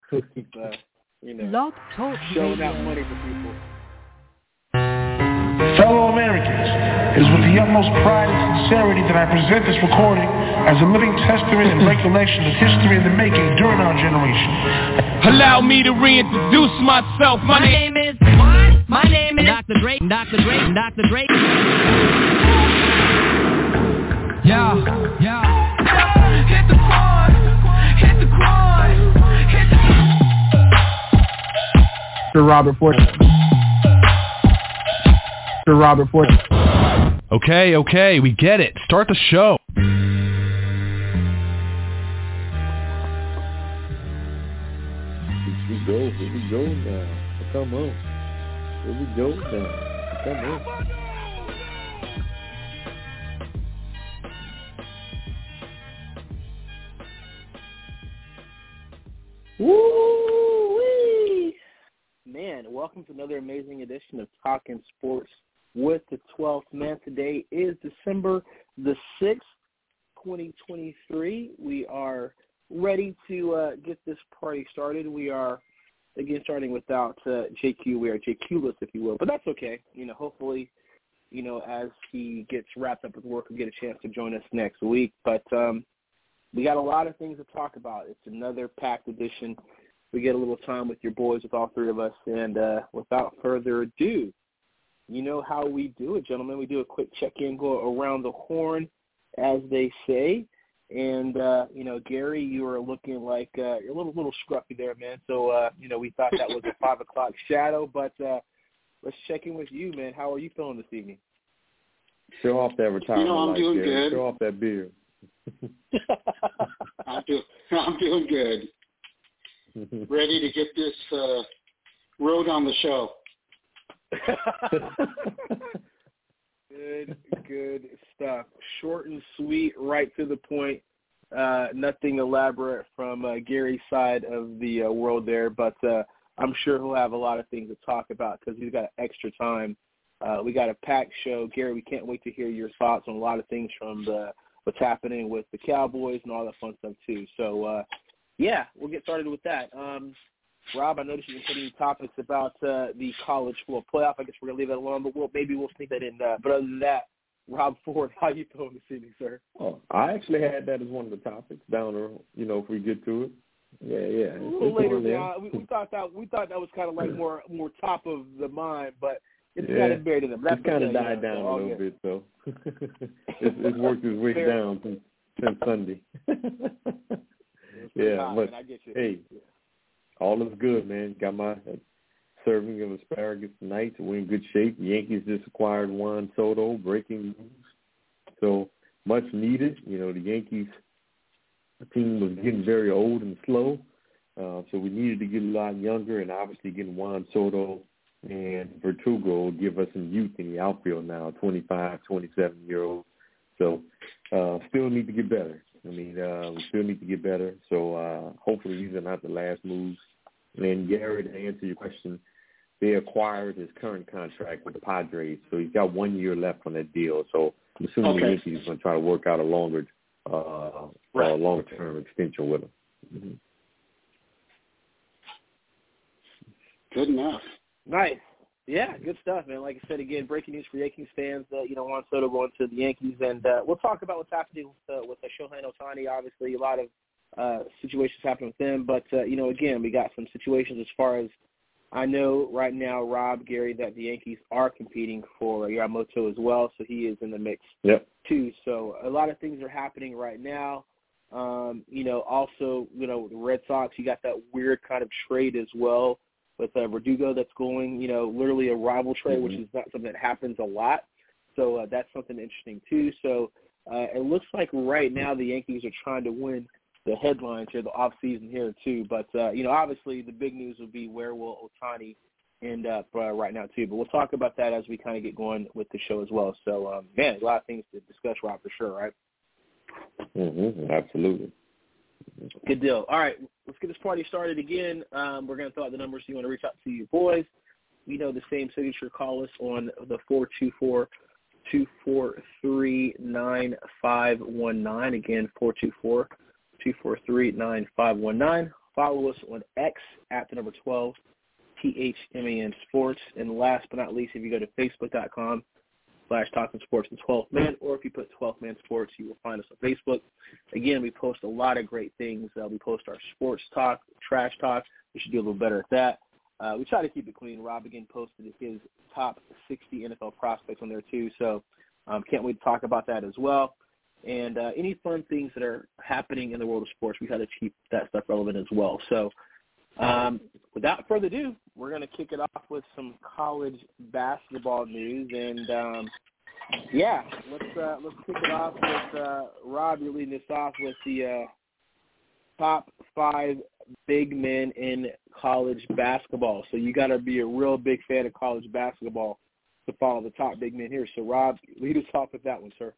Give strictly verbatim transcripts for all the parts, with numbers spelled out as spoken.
Keep, uh, you know, Log Talk showing Radio. out money for people. Fellow Americans, it is with the utmost pride and sincerity that I present this recording as a living testament and recollection of history in the making during our generation. Allow me to reintroduce myself. My, My name is what? My name is Doctor Dre. Doctor Dre. Doctor Dre. Yeah, yeah. Hit the quad. Hit the quad. Hit the. Sir Robert Ford. Sir Robert Ford. Okay, okay, we get it. Start the show. Here we go, here we go now. Come on. Here we go now. Come on. Woo-wee! Man, welcome to another amazing edition of Talking Sports with the twelfth man. Today is December the sixth, twenty twenty-three. We are ready to uh, get this party started. We are, again, starting without uh, J Q. We are J Q-less, if you will, but that's okay. You know, hopefully, you know, as he gets wrapped up with work, we'll get a chance to join us next week. But um, we got a lot of things to talk about. It's another packed edition. We get a little time with your boys, with all three of us. And uh, without further ado, you know how we do it, gentlemen. We do a quick check-in, go around the horn, as they say. And, uh, you know, Gary, you are looking like uh, you're a little little scruffy there, man. So, uh, you know, we thought that was a five o'clock shadow. But uh, let's check in with you, man. How are you feeling this evening? Show off that retirement. You know, I'm life, doing Gary. good. Show off that beard. I'm, do, I'm doing good. Ready to get this uh, road on the show. Good, good stuff. Short and sweet, right to the point. Uh, nothing elaborate from uh, Gary's side of the uh, world there, but uh, I'm sure he'll have a lot of things to talk about because he's got extra time. Uh, we got a packed show. Gary, we can't wait to hear your thoughts on a lot of things from the, what's happening with the Cowboys and all that fun stuff too. So, uh, yeah, we'll get started with that. Um, Rob, I noticed you've been putting topics about uh, the college football playoff. I guess we're going to leave that alone, but we'll, maybe we'll sneak that in. Uh, but other than that, Rob Ford, how you feeling this evening, sir? Oh, I actually had that as one of the topics down there, you know, if we get to it. Yeah, yeah. A little later on, we, we thought that we thought that was kind of like more more top of the mind, but it's yeah. kind of buried in them. That's it's kind of okay, died yeah, down so a little good. bit, so it's, it's worked its way Fair. down since, since Sunday. yeah, hot, but man, I get you. hey, yeah. all is good, man. Got my uh, serving of asparagus tonight, so we're in good shape. The Yankees just acquired Juan Soto, breaking news. So much needed. You know, the Yankees team was getting very old and slow, uh, so we needed to get a lot younger, and obviously getting Juan Soto and Verdugo will give us some youth in the outfield now, twenty-five, twenty-seven-year-olds. So uh, still need to get better. I mean, uh, we still need to get better. So uh, hopefully these are not the last moves. And Gary, to answer your question, they acquired his current contract with the Padres, so he's got one year left on that deal. So I'm assuming Okay. the Yankees are going to try to work out a longer, uh, Right. uh, longer-term extension with him. Mm-hmm. Good enough. Nice. Yeah, good stuff, man. Like I said, again, breaking news for Yankees fans. Uh, you know, Juan Soto going to the Yankees, and uh, we'll talk about what's happening with, uh, with uh, Shohei Ohtani. Obviously, a lot of uh, situations happen with them, but uh, you know, again, we got some situations as far as I know right now, Rob, Gary, that the Yankees are competing for Yamamoto as well, so he is in the mix Yep. too. So a lot of things are happening right now. Um, you know, also, you know, the Red Sox, you got that weird kind of trade as well with uh, Verdugo that's going, you know, literally a rival trade, Mm-hmm. which is not something that happens a lot. So uh, that's something interesting too. So uh, it looks like right now the Yankees are trying to win the headlines here, the off season here too. But, uh, you know, obviously the big news will be where will Ohtani end up uh, right now too. But we'll talk about that as we kind of get going with the show as well. So, um, man, a lot of things to discuss, Rob, for sure, right? Mm-hmm. Absolutely. Good deal. All right, let's get this party started again. Um, we're going to throw out the numbers so you want to reach out to your boys. We know the same signature. Call us on the four two four, two four three, nine five one nine. Again, four two four, two four three, nine five one nine. follow us on X at the number twelve, T H M A N Sports. And last but not least, if you go to facebook.com slash Talking Sports the twelfth Man, or if you put twelfth Man Sports, you will find us on Facebook. Again, we post a lot of great things. Uh, we post our sports talk, trash talk. We should do a little better at that. Uh, we try to keep it clean. Rob, again, posted his top sixty N F L prospects on there, too. So um, can't wait to talk about that as well. And uh, any fun things that are happening in the world of sports, we try to keep that stuff relevant as well. So um, without further ado, we're going to kick it off with some college basketball news. And, um, yeah, let's uh, let's kick it off with uh, Rob. You're leading this off with the uh, top five big men in college basketball. So you got to be a real big fan of college basketball to follow the top big men here. So, Rob, lead us off with that one, sir.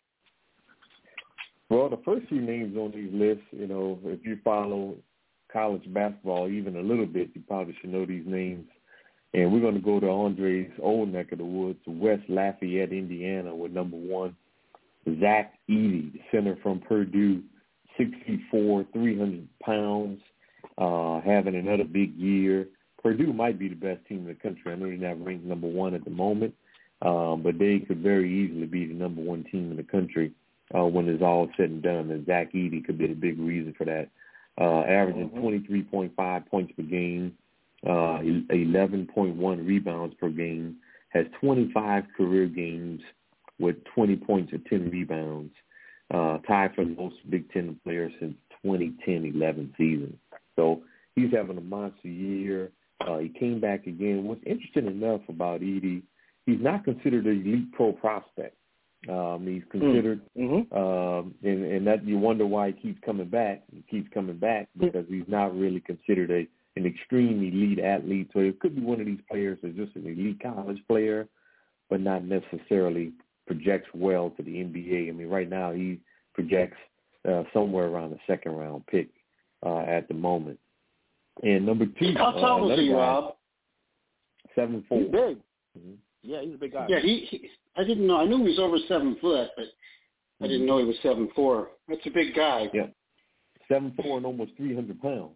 Well, the first few names on these lists, you know, if you follow college basketball even a little bit, you probably should know these names. And we're going to go to Andre's old neck of the woods, West Lafayette, Indiana, with number one, Zach Edey, the center from Purdue, six feet four, three hundred pounds, uh, having another big year. Purdue might be the best team in the country. I know they're not ranked number one at the moment, um, but they could very easily be the number one team in the country uh, when it's all said and done. And Zach Edey could be the big reason for that. Uh, averaging mm-hmm. twenty-three point five points per game, uh, eleven point one rebounds per game, has twenty-five career games with twenty points or ten rebounds, uh, tied for the most Big Ten players since twenty ten eleven season. So he's having a monster year. Uh, he came back again. What's interesting enough about Edey, he's not considered an elite pro prospect. Um, he's considered, mm-hmm. um, and, and that you wonder why he keeps coming back. He keeps coming back because he's not really considered a an extreme elite athlete. So it could be one of these players that's just an elite college player, but not necessarily projects well to the N B A. I mean, right now he projects uh, somewhere around the second round pick uh, at the moment. And number two, how tall uh, is he, guy, Rob? Seven four. He's big. Mm-hmm. Yeah, he's a big guy. Yeah, he, he. I didn't know. I knew he was over seven foot, but I didn't know he was seven four. That's a big guy. Yeah, seven four and almost three hundred pounds.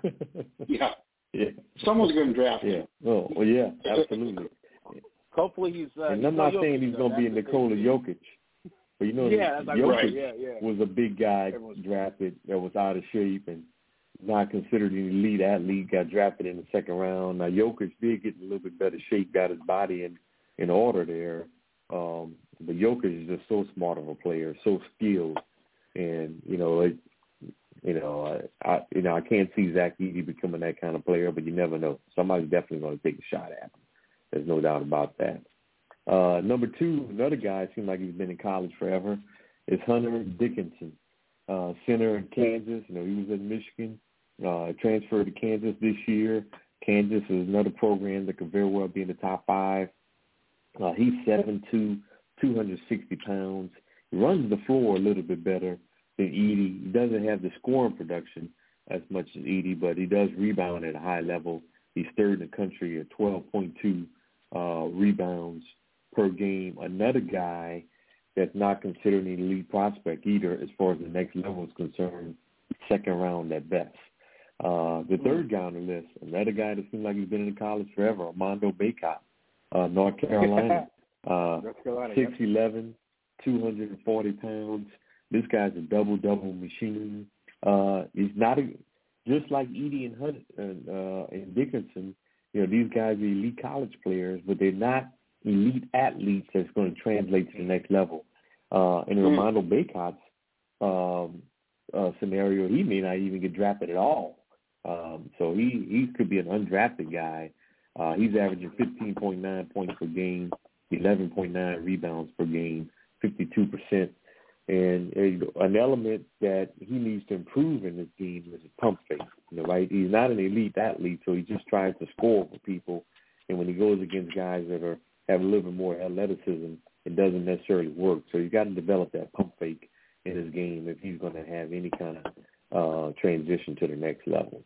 yeah. Yeah. Someone's going to draft him. Yeah. Oh, well, yeah, absolutely. Hopefully he's. Uh, and he's I'm not Jokic, saying he's going to be a Nikola Jokic, but you know, yeah, that's Jokic right. yeah, yeah. was a big guy Everyone's drafted that was out of shape and not considered an elite athlete, got drafted in the second round. Now, Jokic did get in a little bit better shape, got his body in, in order there. Um, but Jokic is just so smart of a player, so skilled. And, you know, it, you know, I, I, you know, I can't see Zach Edey becoming that kind of player, but you never know. Somebody's definitely going to take a shot at him. There's no doubt about that. Uh, number two, another guy, it seems like he's been in college forever, is Hunter Dickinson, uh, center in Kansas. You know, he was in Michigan, uh, transferred to Kansas this year. Kansas is another program that could very well be in the top five. Uh, he's seven two, two hundred sixty pounds. He runs the floor a little bit better than Edey. He doesn't have the scoring production as much as Edey, but he does rebound at a high level. He's third in the country at twelve point two uh, rebounds per game. Another guy that's not considered an elite prospect either as far as the next level is concerned, second round at best. Uh, the third guy on the list, another guy that seems like he's been in college forever, Armando Bacot, uh, North Carolina, uh, six eleven, two hundred forty pounds. This guy's a double-double machine. Uh, he's not a, just like Edey and Hunt and, uh, and Dickinson. You know, these guys are elite college players, but they're not elite athletes that's going to translate to the next level. Uh, in mm. Armando Bacot's um, uh, scenario, he may not even get drafted at all. Um, so he, he could be an undrafted guy. Uh, he's averaging fifteen point nine points per game, eleven point nine rebounds per game, fifty-two percent. And a, an element that he needs to improve in this game is his pump fake. You know, right? He's not an elite athlete, so he just tries to score for people. And when he goes against guys that are have a little bit more athleticism, it doesn't necessarily work. So you got to develop that pump fake in his game if he's going to have any kind of uh, transition to the next level.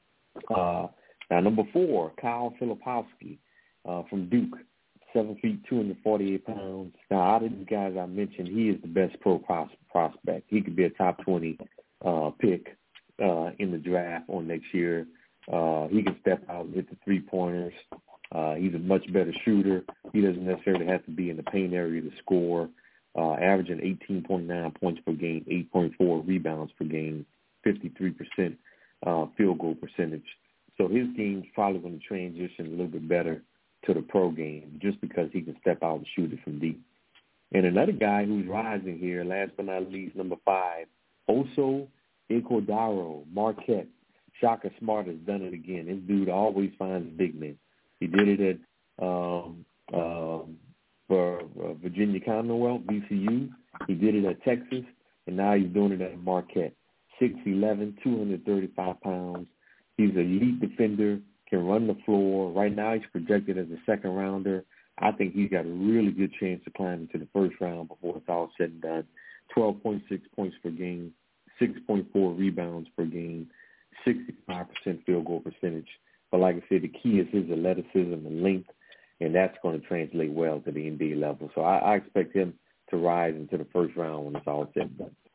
Uh, now, number four, Kyle Filipowski uh, from Duke, seven feet, two hundred forty-eight pounds. Now, out of these guys I mentioned, he is the best pro pros- prospect. He could be a top twenty uh, pick uh, in the draft or next year. Uh, he can step out and hit the three-pointers. Uh, he's a much better shooter. He doesn't necessarily have to be in the paint area to score. Uh, averaging eighteen point nine points per game, eight point four rebounds per game, fifty-three percent uh, field goal percentage. So his game's probably going to transition a little bit better to the pro game just because he can step out and shoot it from deep. And another guy who's rising here, last but not least, number five, Oso Ighodaro, Marquette. Shaka Smart has done it again. This dude always finds big men. He did it at um, um, for uh, Virginia Commonwealth, V C U. He did it at Texas, and now he's doing it at Marquette. six eleven, two hundred thirty-five pounds. He's an elite defender, can run the floor. Right now he's projected as a second rounder. I think he's got a really good chance to climb into the first round before it's all said and done. twelve point six points per game, six point four rebounds per game, sixty-five percent field goal percentage. But like I said, the key is his athleticism and length, and that's going to translate well to the N B A level. So I, I expect him to rise into the first round when it's all said and done.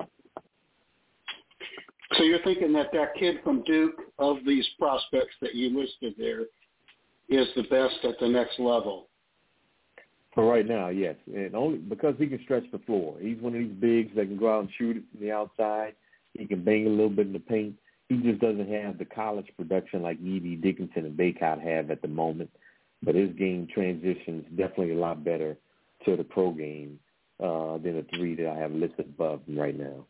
So you're thinking that that kid from Duke, of these prospects that you listed there, is the best at the next level? For right now, yes. And only because he can stretch the floor. He's one of these bigs that can go out and shoot it from the outside. He can bang a little bit in the paint. He just doesn't have the college production like E D Dickinson and Baycott have at the moment. But his game transitions definitely a lot better to the pro game uh, than the three that I have listed above him right now.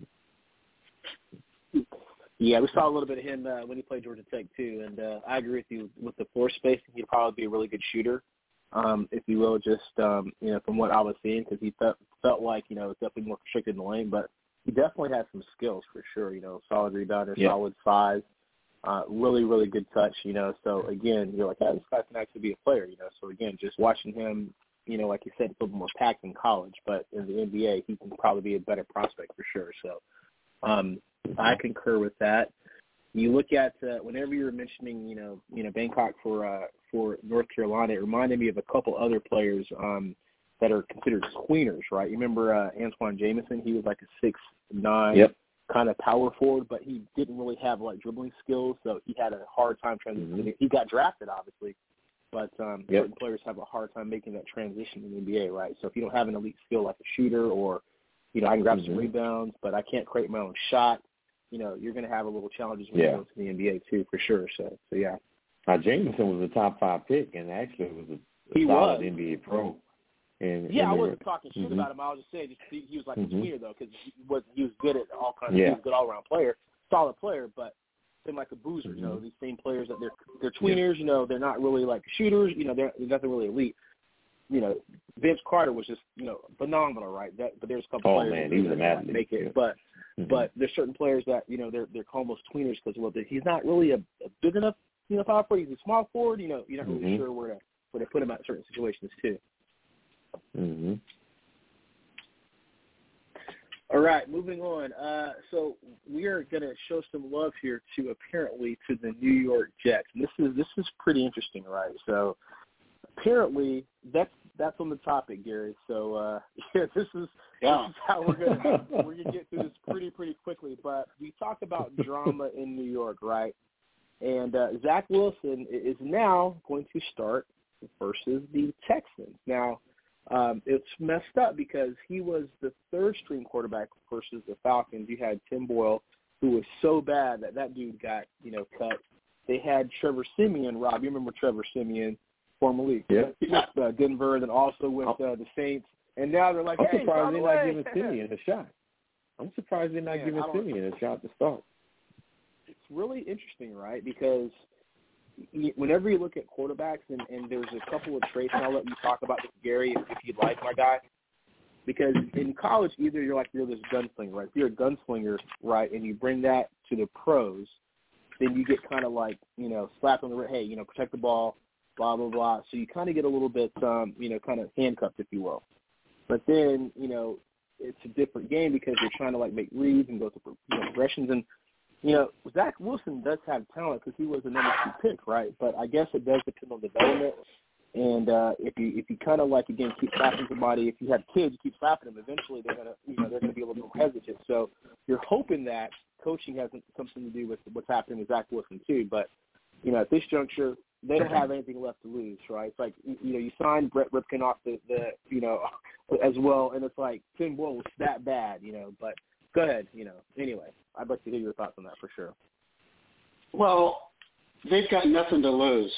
Yeah, we saw a little bit of him uh, when he played Georgia Tech too, and uh, I agree with you with the floor spacing. He'd probably be a really good shooter, um, if you will, just um, you know from what I was seeing, because he felt felt like you know it was definitely more restricted in the lane, but he definitely has some skills for sure. You know, solid rebounder, yeah. solid size, uh, really really good touch. You know, so again, you're like, oh, this guy can actually be a player. You know, so again, just watching him, you know, like you said, it's a little more packed in college, but in the N B A, he can probably be a better prospect for sure. So. Um, I concur with that. You look at uh, whenever you were mentioning, you know, you know, Bangkok for uh, for North Carolina, it reminded me of a couple other players um, that are considered tweeners, right? You remember uh, Antoine Jamison? He was like a six nine yep. kind of power forward, but he didn't really have like dribbling skills, so he had a hard time transitioning. Mm-hmm. He got drafted, obviously, but um, yep. certain players have a hard time making that transition in the N B A, right? So if you don't have an elite skill like a shooter or you know, I can grab mm-hmm. some rebounds, but I can't create my own shot. You know, you're going to have a little challenges when yeah. you go to the N B A too, for sure. So, so yeah. Now, Jameson was a top five pick, and actually was a, a he solid was. N B A pro. And, yeah, and I wasn't talking shit mm-hmm. about him. I was just saying just, he, he was like mm-hmm. a tweener though, because he was he was good at all kinds. Of, yeah. He was a good all around player, solid player, but same like a boozer. Mm-hmm. You know, these same players that they're they're tweeners. Yeah. You know, they're not really like shooters. You know, they're, they're nothing really elite. You know, Vince Carter was just, you know, phenomenal, right? That, but there's a couple oh, players man, that he was an athlete. make it. Yeah. But mm-hmm. but there's certain players that, you know, they're they're almost tweeners because well, he's not really a, a big enough, you know, power forward. He's a small forward. You know, you're not really mm-hmm. sure where to where to put him at certain situations too. Mm-hmm. All right, moving on. Uh, so we are going to show some love here to apparently to the New York Jets. And this is this is pretty interesting, right? So apparently that's that's on the topic, Gary. So uh, yeah, this is yeah. this is how we're gonna we're gonna get through this pretty pretty quickly. But we talk about drama in New York, right? And uh, Zach Wilson is now going to start versus the Texans. Now um, it's messed up because he was the third string quarterback versus the Falcons. You had Tim Boyle, who was so bad that that dude got you know cut. They had Trevor Siemian. Rob, you remember Trevor Siemian? Formerly yep. with uh, Denver, and then also with uh, the Saints, and now they're like, I'm hey, surprised they're not giving way. Siemian a shot. I'm surprised they're not Man, giving Siemian a shot to start. It's really interesting, right? Because whenever you look at quarterbacks, and, and there's a couple of traits, and I'll let you talk about this, Gary, if, if you'd like, my guy. Because in college, either you're like you're this gunslinger, right? If you're a gunslinger, right, and you bring that to the pros, then you get kind of like, you know, slapped on the wrist, hey, you know, protect the ball, blah, blah, blah. So you kind of get a little bit, um, you know, kind of handcuffed, if you will. But then, you know, it's a different game because you're trying to, like, make reads and go through you know, progressions. And, you know, Zach Wilson does have talent because he was a number two pick, right? But I guess it does depend on development. And uh, if you if you kind of, like, again, keep slapping somebody, if you have kids, you keep slapping them, eventually they're going to, you know, they're going to be a little more hesitant. So you're hoping that coaching has something to do with what's happening with Zach Wilson too. But you know, at this juncture, they don't have anything left to lose, right? It's like you know, you signed Brett Ripken off the, the you know as well, and it's like Tim Boyle was that bad, you know. But go ahead, you know. Anyway, I'd like to hear your thoughts on that for sure. Well, they've got nothing to lose.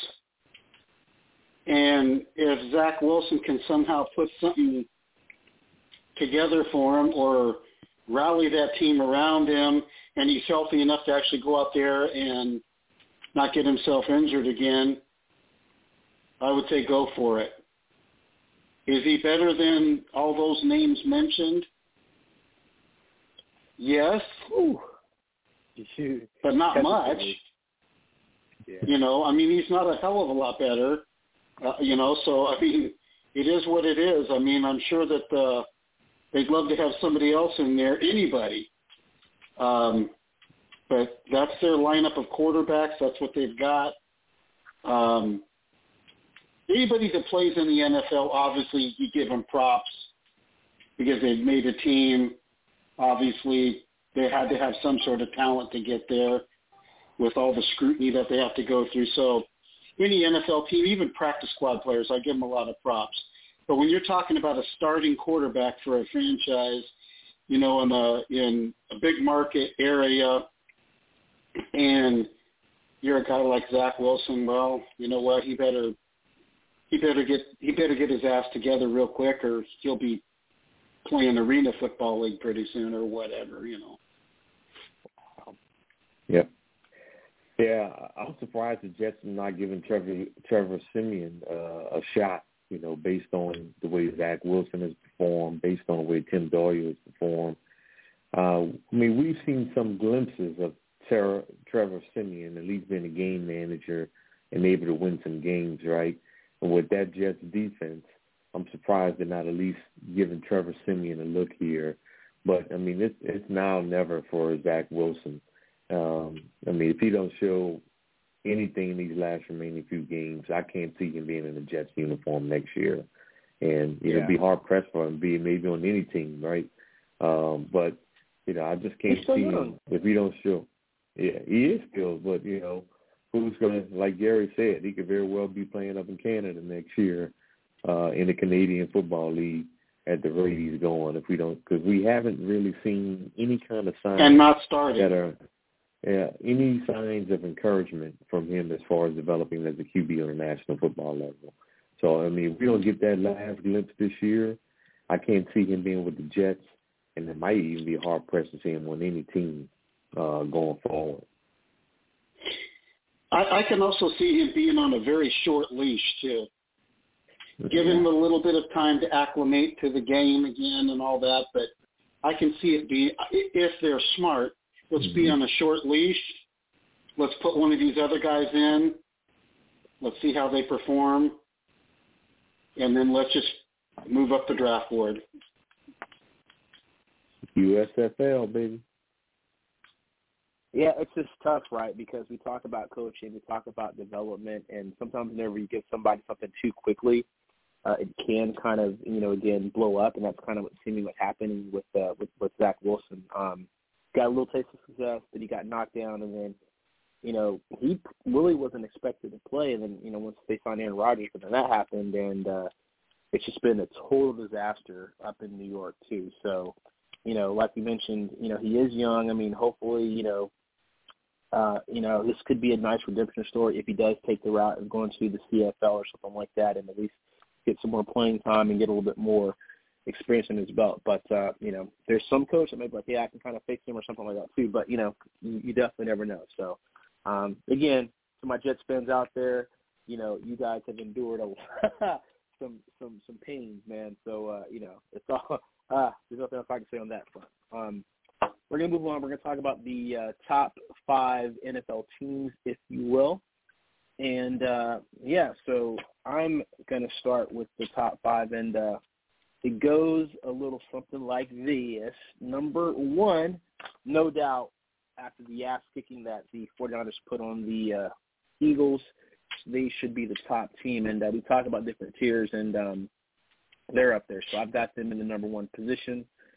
And if Zach Wilson can somehow put something together for him or rally that team around him and he's healthy enough to actually go out there and not get himself injured again, I would say go for it. Is he better than all those names mentioned? Yes. Ooh. But not much. Yeah. You know, I mean, he's not a hell of a lot better. Uh, you know, so, I mean, it is what it is. I mean, I'm sure that uh, they'd love to have somebody else in there, anybody. Um, but that's their lineup of quarterbacks. That's what they've got. Um, anybody that plays in the N F L, obviously, you give them props because they've made a team. Obviously, they had to have some sort of talent to get there with all the scrutiny that they have to go through. So any N F L team, even practice squad players, I give them a lot of props. But when you're talking about a starting quarterback for a franchise, you know, in a, in a big market area, and you're a guy like Zach Wilson, well, you know what, he better he better get he better get his ass together real quick, or he'll be playing Arena Football League pretty soon, or whatever, you know. Yep. Yeah, I'm surprised the Jets are not giving Trevor Trevor Siemian uh, a shot, you know, based on the way Zach Wilson has performed, based on the way Tim Doyle has performed. Uh, I mean, we've seen some glimpses of Ter- Trevor Siemian, at least being a game manager and able to win some games, right? And with that Jets defense, I'm surprised they're not at least giving Trevor Siemian a look here. But, I mean, it's, it's now or never for Zach Wilson. Um, I mean, if he don't show anything in these last remaining few games, I can't see him being in a Jets uniform next year. And yeah. it'd be hard pressed for him to be maybe on any team, right? Um, but, you know, I just can't see young. him if he don't show. Yeah, he is skilled, but, you know, who's going to, like Gary said, he could very well be playing up in Canada next year uh, in the Canadian Football League at the rate he's going if we don't, because we haven't really seen any kind of signs and not started. that are, yeah, any signs of encouragement from him as far as developing as a Q B on a national football level. So, I mean, if we don't get that last glimpse this year, I can't see him being with the Jets, and it might even be hard-pressed to see him on any team uh, going forward. I, I can also see him being on a very short leash, too. Give him a little bit of time to acclimate to the game again and all that, but I can see it be, if they're smart, let's mm-hmm. be on a short leash. Let's put one of these other guys in. Let's see how they perform. And then let's just move up the draft board. U S F L, baby. Yeah, it's just tough, right? Because we talk about coaching, we talk about development, and sometimes whenever you give somebody something too quickly, uh, it can kind of, you know, again, blow up, and that's kind of what seeming what's happening with, uh, with with Zach Wilson. Um, got a little taste of success, but he got knocked down, and then, you know, he really wasn't expected to play, and then, you know, once they signed Aaron Rodgers, but then that happened, and uh, it's just been a total disaster up in New York, too. So, you know, like you mentioned, you know, he is young. I mean, hopefully, you know, uh, you know, this could be a nice redemption story if he does take the route of going to the C F L or something like that, and at least get some more playing time and get a little bit more experience in his belt. But, uh, you know, there's some coach that may be like, yeah, I can kind of fix him or something like that too. But, you know, you, you definitely never know. So, um, again, to my Jets fans out there, you know, you guys have endured a some some some pains, man. So, uh, you know, it's all uh, there's nothing else I can say on that front. Um, we're going to move on. We're going to talk about the uh, top five N F L teams, if you will. And, uh, yeah, so I'm going to start with the top five, and uh, it goes a little something like this. Number one, no doubt, after the ass-kicking that the 49ers put on the uh, Eagles, they should be the top team. And uh, we talk about different tiers, and um, they're up there. So I've got them in the number one position.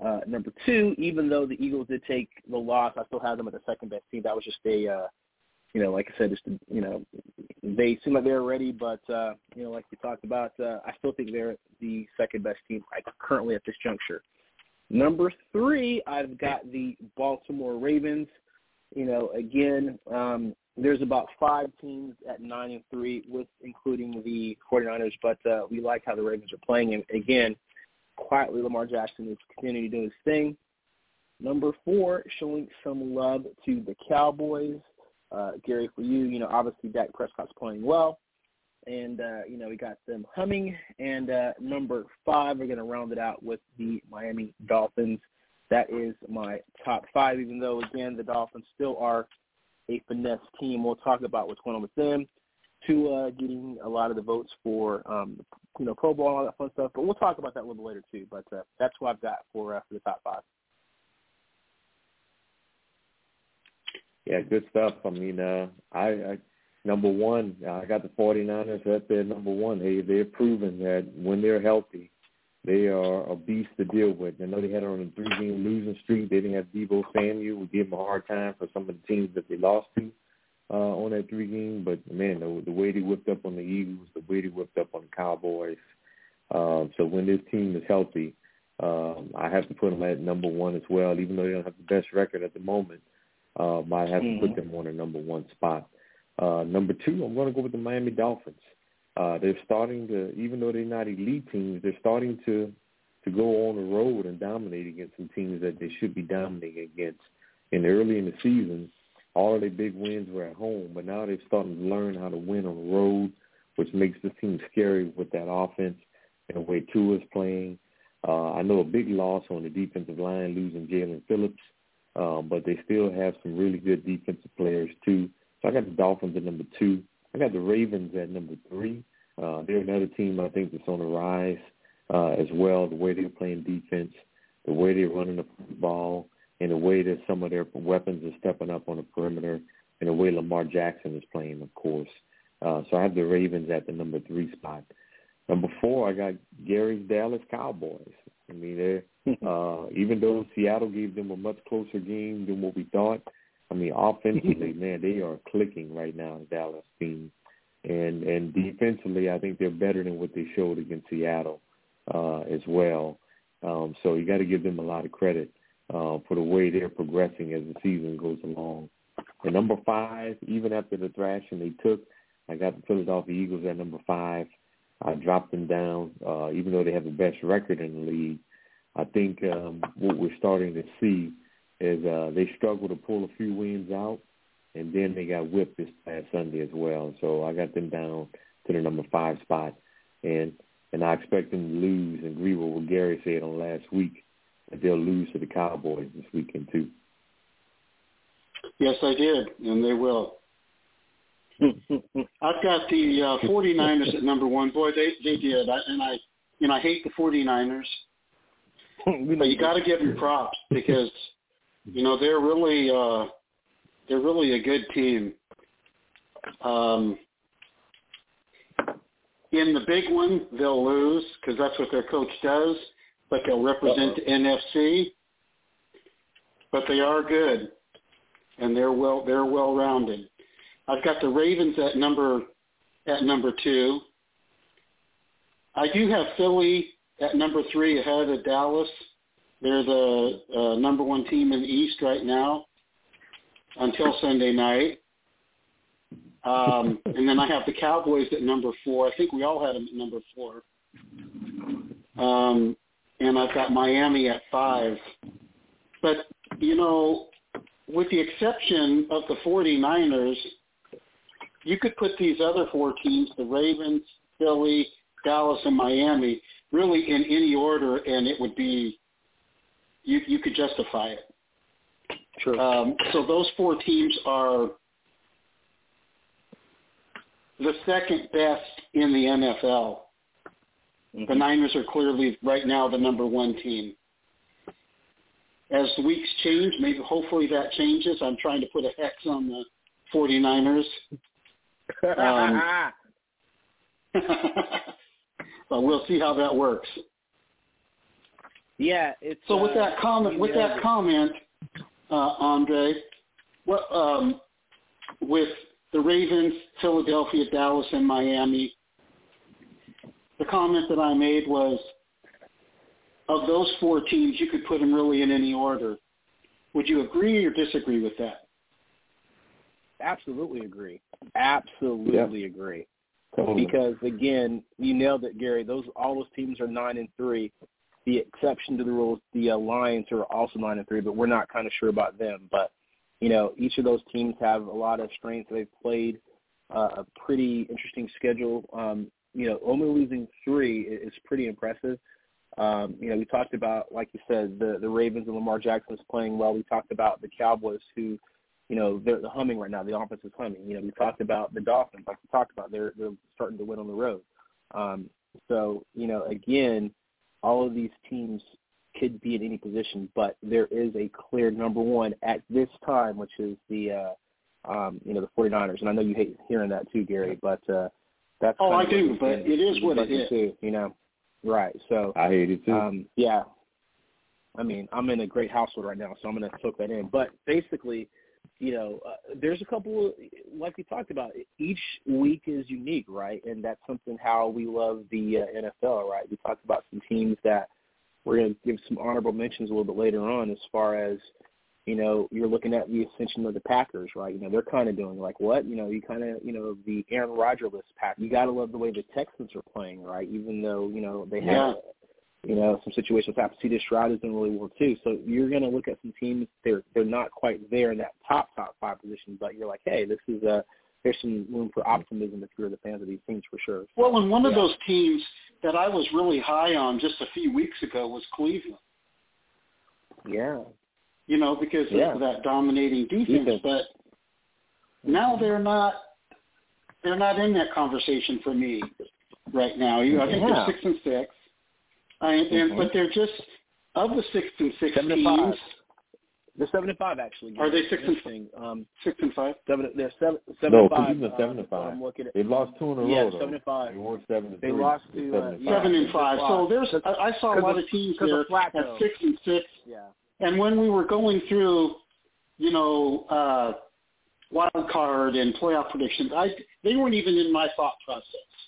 Uh, number two, even though the Eagles did take the loss, I still have them at the second best team. That was just a, uh, you know, like I said, just a, you know, they seem like they're ready, but uh, you know, like we talked about, uh, I still think they're the second best team like, currently at this juncture. Number three, I've got the Baltimore Ravens. You know, again, um, there's about five teams at nine and three, with including the 49ers, but uh, we like how the Ravens are playing. And again, quietly, Lamar Jackson is continuing to do his thing. Number four, showing some love to the Cowboys. Uh, Gary, for you, you know, obviously Dak Prescott's playing well, and, uh, you know, we got them humming. And uh, number five, we're going to round it out with the Miami Dolphins. That is my top five, even though, again, the Dolphins still are a finesse team. We'll talk about what's going on with them, to uh, getting a lot of the votes for, um, you know, Pro Bowl and all that fun stuff. But we'll talk about that a little bit later, too. But uh, that's what I've got for, uh, for the top five. Yeah, good stuff. I mean, uh, I, I number one, I got the 49ers at their number one. They, they're proven that when they're healthy, they are a beast to deal with. I know they had on a three-game losing streak. They didn't have Deebo Samuel. We gave them a hard time for some of the teams that they lost to uh, on that three-game. But, man, the, the way they whipped up on the Eagles, the way they whipped up on the Cowboys. Uh, so when this team is healthy, um, I have to put them at number one as well, even though they don't have the best record at the moment. Um, I have to put them on a number one spot. Uh, number two, I'm going to go with the Miami Dolphins. Uh, they're starting to, even though they're not elite teams, they're starting to, to go on the road and dominate against some teams that they should be dominating against. And early in the season, all of their big wins were at home, but now they're starting to learn how to win on the road, which makes this team scary with that offense and the way Tua's playing. Uh, I know a big loss on the defensive line, losing Jalen Phillips. Uh, but they still have some really good defensive players, too. So I got the Dolphins at number two. I got the Ravens at number three. Uh, they're another team, I think, that's on the rise uh, as well, the way they're playing defense, the way they're running the football, and the way that some of their weapons are stepping up on the perimeter, and the way Lamar Jackson is playing, of course. Uh, so I have the Ravens at the number three spot. Number four, I got Gary's Dallas Cowboys. I mean, they're Uh, even though Seattle gave them a much closer game than what we thought, I mean, offensively, man, they are clicking right now, the Dallas team. And and defensively, I think they're better than what they showed against Seattle uh, as well. Um, so you got to give them a lot of credit uh, for the way they're progressing as the season goes along. And number five, even after the thrashing they took, I got the Philadelphia Eagles at number five. I dropped them down, uh, even though they have the best record in the league. I think um, what we're starting to see is uh, they struggled to pull a few wins out, and then they got whipped this past Sunday as well. So I got them down to the number five spot, and and I expect them to lose and agree with what Gary said on last week, that they'll lose to the Cowboys this weekend too. Yes, I did, and they will. I've got the uh, 49ers at number one. Boy, they they did, I, and I you know I hate the 49ers. But you got to give them props because, you know, they're really uh, they're really a good team. Um, in the big one, they'll lose because that's what their coach does, but they'll represent Uh-oh. the N F C. But they are good, and they're well they're well rounded. I've got the Ravens at number at number two. I do have Philly at number three ahead of Dallas. They're the uh, number one team in the East right now until Sunday night. Um, and then I have the Cowboys at number four. I think we all had them at number four. Um, and I've got Miami at five. But, you know, with the exception of the 49ers, you could put these other four teams, the Ravens, Philly, Dallas, and Miami, really in any order, and it would be, you, you could justify it. Sure. Um, so those four teams are the second best in the N F L. Mm-hmm. The Niners are clearly right now the number one team. As the weeks change, maybe hopefully that changes. I'm trying to put a hex on the 49ers. Um, but we'll see how that works. Yeah, it's so with uh, that comment. With that it. comment, uh, Andre, what um, with the Ravens, Philadelphia, Dallas, and Miami, the comment that I made was, of those four teams, you could put them really in any order. Would you agree or disagree with that? Absolutely agree. Absolutely yeah. agree. Totally. Because again, you nailed it, Gary. Those all those teams are nine and three. The exception to the rules, the uh, Lions are also nine and three, but we're not kind of sure about them. But you know, each of those teams have a lot of strength. They've played uh, a pretty interesting schedule. Um, you know, only losing three is pretty impressive. Um, you know, we talked about, like you said, the the Ravens and Lamar Jackson is playing well. We talked about the Cowboys, who, you know, they're humming right now. The offense is humming. You know, we talked about the Dolphins, like we talked about. They're they're starting to win on the road. Um, so, you know, again, all of these teams could be in any position, but there is a clear number one at this time, which is the, uh, um, you know, the 49ers. And I know you hate hearing that too, Gary, but uh, that's oh, kind I do, but it is what it is. Too, you know, right? So I hate it too. Um, yeah, I mean, I'm in a great household right now, so I'm going to soak that in. But basically, you know, uh, there's a couple, like we talked about, each week is unique, right? And that's something how we love the uh, N F L, right? We talked about some teams that we're going to give some honorable mentions a little bit later on as far as, you know, you're looking at the ascension of the Packers, right? You know, they're kind of doing like what? You know, you kind of, you know, the Aaron Rodgers-less Pack. You got to love the way the Texans are playing, right? Even though, you know, they have, yeah. you know, some situations happen. C J Stroud has done really well too. So you're going to look at some teams, they're they're not quite there in that top, top five position, but you're like, hey, this is a, there's some room for optimism if you're the fans of these teams for sure. Well, and one yeah. of those teams that I was really high on just a few weeks ago was Cleveland. Yeah. You know, because yeah. of that dominating defense, defense. But now they're not they're not in that conversation for me right now. You know, I think yeah. they're six and six. I, and, mm-hmm. But they're just, of the six and six seven teams. And five. They're seven and five, actually. Are they six and five? Um, six and five? Seven. They're seven. Seven no, and five. Cleveland seven and five. I'm looking at. They've lost two in a yeah, row. seven and five. They won seven and they three. lost to seven, uh, and yeah, seven and five. So there's, I, I saw a lot of teams there of at six and six. Yeah. And when we were going through, you know, uh, wild card and playoff predictions, I they weren't even in my thought process.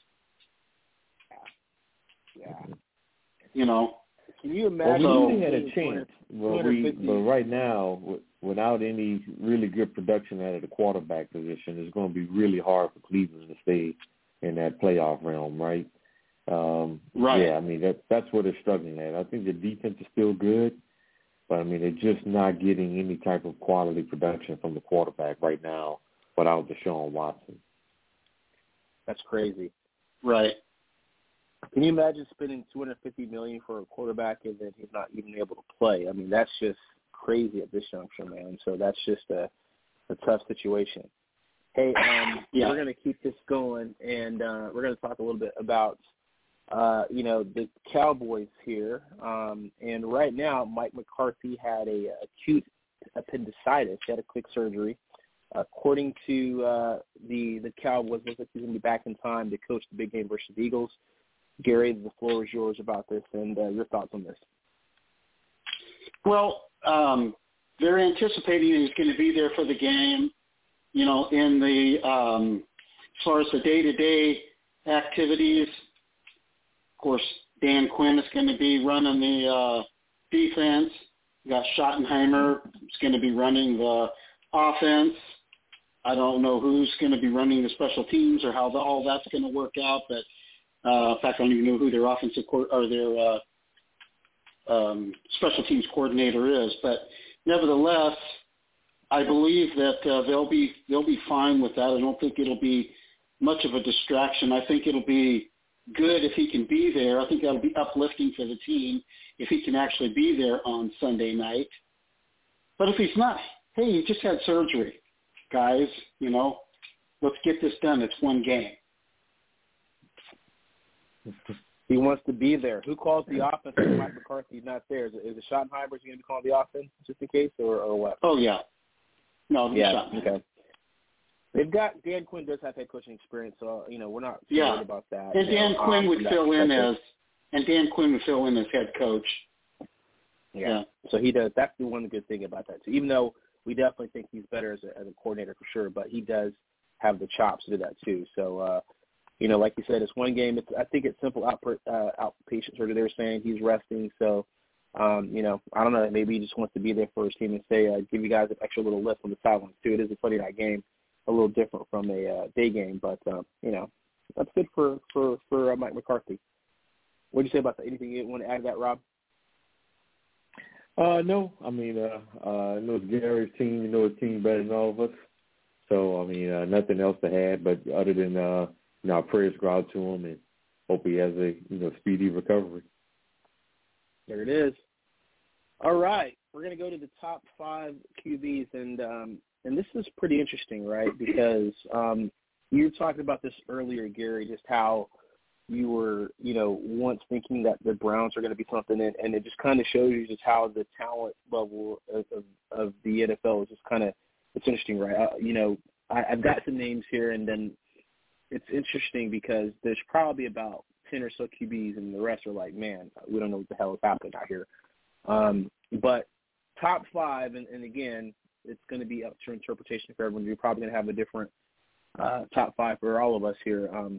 Yeah. yeah. You know. Can you imagine? Well, we knew they had a chance, but, we, but right now, w- without any really good production out of the quarterback position, it's going to be really hard for Cleveland to stay in that playoff realm, right? Um, right. Yeah, I mean, that, that's where they're struggling at. I think the defense is still good, but, I mean, they're just not getting any type of quality production from the quarterback right now without Deshaun Watson. That's crazy. Right. Can you imagine spending two hundred fifty million dollars for a quarterback and then he's not even able to play? I mean, that's just crazy at this juncture, man. So that's just a, a tough situation. Hey, um, yeah. we're going to keep this going, and uh, we're going to talk a little bit about, uh, you know, the Cowboys here. Um, and right now, Mike McCarthy had a acute appendicitis. He had a quick surgery. According to uh, the the Cowboys, looks like he's going to be back in time to coach the big game versus the Eagles. Gary, the floor is yours about this, and uh, your thoughts on this. Well, um, they're anticipating he's going to be there for the game. You know, in the um, as far as the day-to-day activities, of course, Dan Quinn is going to be running the uh, defense. You got Schottenheimer is going to be running the offense. I don't know who's going to be running the special teams or how the, all that's going to work out, but Uh, in fact, I don't even know who their offensive co- or their uh, um, special teams coordinator is. But nevertheless, I believe that uh, they'll be they'll be fine with that. I don't think it'll be much of a distraction. I think it'll be good if he can be there. I think that'll be uplifting for the team if he can actually be there on Sunday night. But if he's not, hey, he just had surgery, guys. You know, let's get this done. It's one game. He wants to be there. Who calls the offense if Mike McCarthy's not there? Is it, is it Schottenheimer going to be calling the offense just in case, or, or what? Oh, yeah. No, yeah, Schottenheimer. Okay. They've got Dan Quinn does have head coaching experience, so you know we're not too yeah. worried about that. And Dan know, Quinn um, would that, fill in as and Dan Quinn would fill in as head coach. Yeah. yeah. So he does. That's the one good thing about that too. Even though we definitely think he's better as a, as a coordinator for sure, but he does have the chops to do that too. So, uh, you know, like you said, it's one game. It's, I think it's simple out, uh, outpatient surgery. They were saying he's resting. So, um, you know, I don't know. Maybe he just wants to be there for his team and say, uh, give you guys an extra little lift on the sidelines too. It is a Sunday night game, a little different from a uh, day game, but uh, you know, that's good for for for uh, Mike McCarthy. What do you say about that? Anything you want to add to that, Rob? Uh, no, I mean, uh, uh, I know it's Gary's team. You know his team better than all of us. So, I mean, uh, nothing else to add, but other than, uh, you know, our prayers go out to him and hope he has a, you know, speedy recovery. There it is. All right. We're going to go to the top five Q Bs, and um, and this is pretty interesting, right, because um, you were talking about this earlier, Gary, just how you were, you know, once thinking that the Browns are going to be something, and, and it just kind of shows you just how the talent level of, of, of the N F L is just kind of, it's interesting, right? Uh, you know, I, I've got some names here, and then it's interesting because there's probably about ten or so Q Bs, and the rest are like, man, we don't know what the hell is happening out here. Um, but top five, and, and again, it's going to be up to interpretation for everyone. You're probably going to have a different uh, top five for all of us here. Um,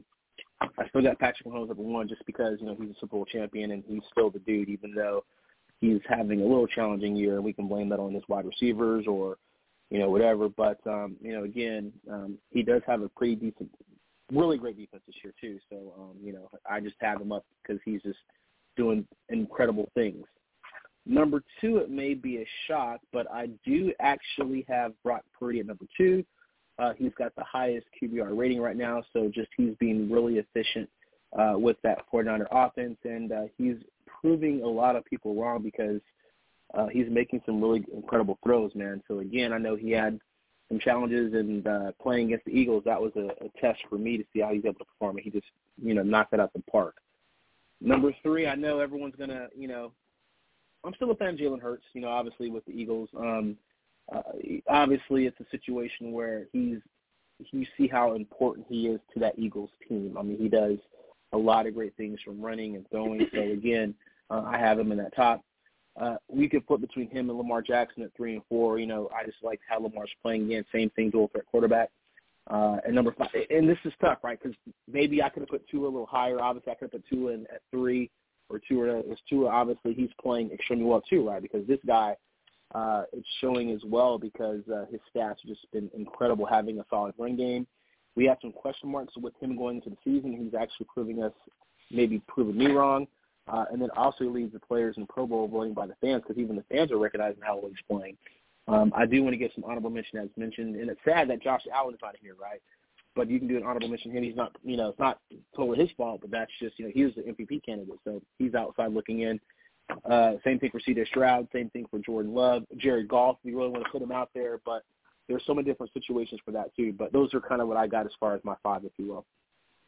I still got Patrick Mahomes at one just because, you know, he's a Super Bowl champion and he's still the dude, even though he's having a little challenging year. We can blame that on his wide receivers or, you know, whatever. But, um, you know, again, um, he does have a pretty decent, really great defense this year too. So, um, you know, I just have him up because he's just doing incredible things. Number two, it may be a shock, but I do actually have Brock Purdy at number two. Uh, he's got the highest Q B R rating right now, so just he's being really efficient uh, with that 49er offense, and uh, he's proving a lot of people wrong because uh, he's making some really incredible throws, man. So, again, I know he had some challenges in uh, playing against the Eagles. That was a, a test for me to see how he's able to perform, and he just, you know, knocked it out the park. Number three, I know everyone's going to, you know, I'm still a fan of Jalen Hurts, you know, obviously with the Eagles. Um, uh, obviously, it's a situation where he's you see how important he is to that Eagles team. I mean, he does a lot of great things from running and throwing. So, again, uh, I have him in that top. Uh, we could flip between him and Lamar Jackson at three and four. You know, I just like how Lamar's playing again. Same thing, dual threat quarterback. Uh, and number five, and this is tough, right? Because maybe I could have put Tua a little higher. Obviously, I could have put Tua in at three. Or Tua, is Tua, obviously, he's playing extremely well too, right? Because this guy, uh, it's showing as well because uh, his stats have just been incredible, having a solid run game. We have some question marks with him going into the season. He's actually proving us, maybe proving me wrong. Uh, and then also leads the players in Pro Bowl voting by the fans because even the fans are recognizing how well he's playing. Um, I do want to give some honorable mention as mentioned, and it's sad that Josh Allen is not here, right? But you can do an honorable mention him. He's not, you know, it's not totally his fault, but that's just, you know, he was the M V P candidate, so he's outside looking in. Uh, same thing for C J Stroud, same thing for Jordan Love, Jared Goff. We really want to put him out there, but there's so many different situations for that too. But those are kind of what I got as far as my five, if you will.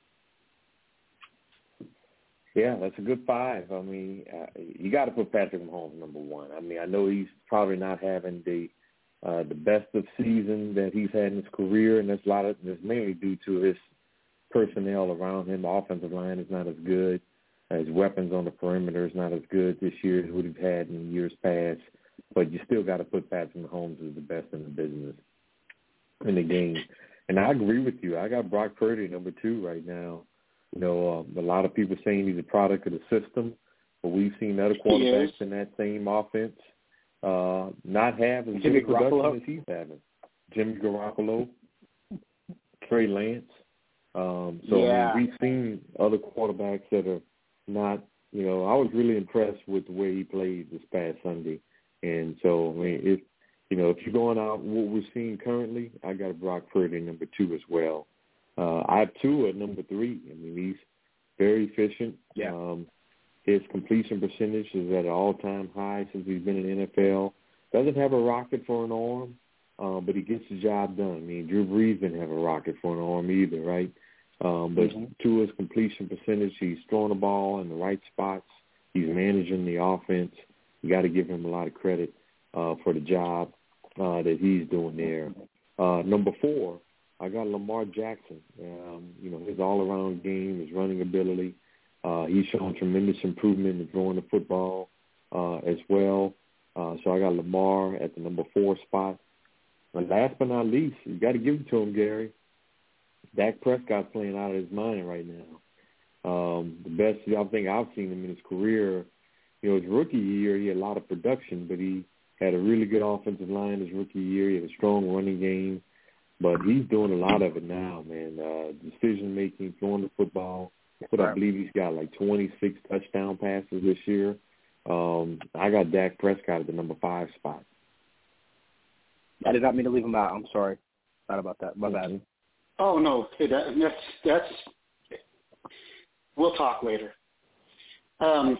Yeah, that's a good five. I mean, uh, you got to put Patrick Mahomes number one. I mean, I know he's probably not having the Uh, the best of season that he's had in his career, and that's a lot of that's mainly due to his personnel around him. The offensive line is not as good. Uh, his weapons on the perimeter is not as good this year as what he's had in years past. But you still got to put Patrick Mahomes as the best in the business in the game. And I agree with you. I got Brock Purdy number two right now. You know, um, a lot of people saying he's a product of the system, but we've seen other quarterbacks in that same offense Uh, not have as Jimmy good production Garoppolo. as he's having. Jimmy Garoppolo, Trey Lance. Um, so Yeah. I mean, we've seen other quarterbacks that are not, you know, I was really impressed with the way he played this past Sunday. And so, I mean, if, you know, if you're going out what we're seeing currently, I got Brock Purdy number two as well. Uh, I have two at number three. I mean, he's very efficient. Yeah. Um, His completion percentage is at an all-time high since he's been in the N F L. Doesn't have a rocket for an arm, uh, but he gets the job done. I mean, Drew Brees didn't have a rocket for an arm either, right? Um, but mm-hmm. to his completion percentage, he's throwing the ball in the right spots. He's managing the offense. You got to give him a lot of credit uh, for the job uh, that he's doing there. Uh, number four, I got Lamar Jackson. Um, you know, his all-around game, his running ability. Uh, he's shown tremendous improvement in throwing the football. uh, as well. Uh, so I got Lamar at the number four spot. And last but not least, you got to give it to him, Gary. Dak Prescott's playing out of his mind right now. Um, the best I think I've seen him in his career. You know, his rookie year, he had a lot of production, but he had a really good offensive line his rookie year. He had a strong running game, but he's doing a lot of it now, man. Uh, decision-making, throwing the football. But I believe he's got like twenty-six touchdown passes this year. Um, I got Dak Prescott at the number five spot. I did not mean to leave him out. I'm sorry. Not about that. My bad. Oh, no. Hey, that, that's, that's – we'll talk later. Um,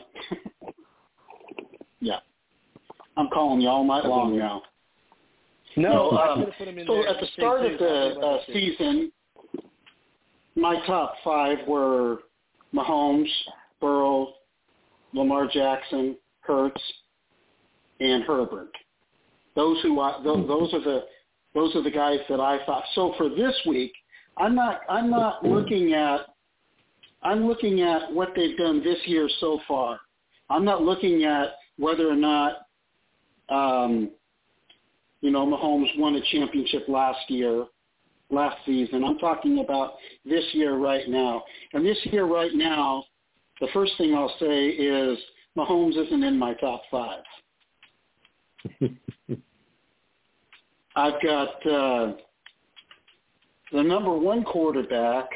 yeah. I'm calling you all night long now. No, no I um, should have put him in so there. at the start of the uh, season, my top five were Mahomes, Burrow, Lamar Jackson, Hurts, and Herbert. Those who I, those, those are the those are the guys that I thought. So for this week, I'm not I'm not looking at I'm looking at what they've done this year so far. I'm not looking at whether or not um, you know Mahomes won a championship last year, last season. I'm talking about this year right now. And this year right now, the first thing I'll say is Mahomes isn't in my top five. I've got uh, the number one quarterback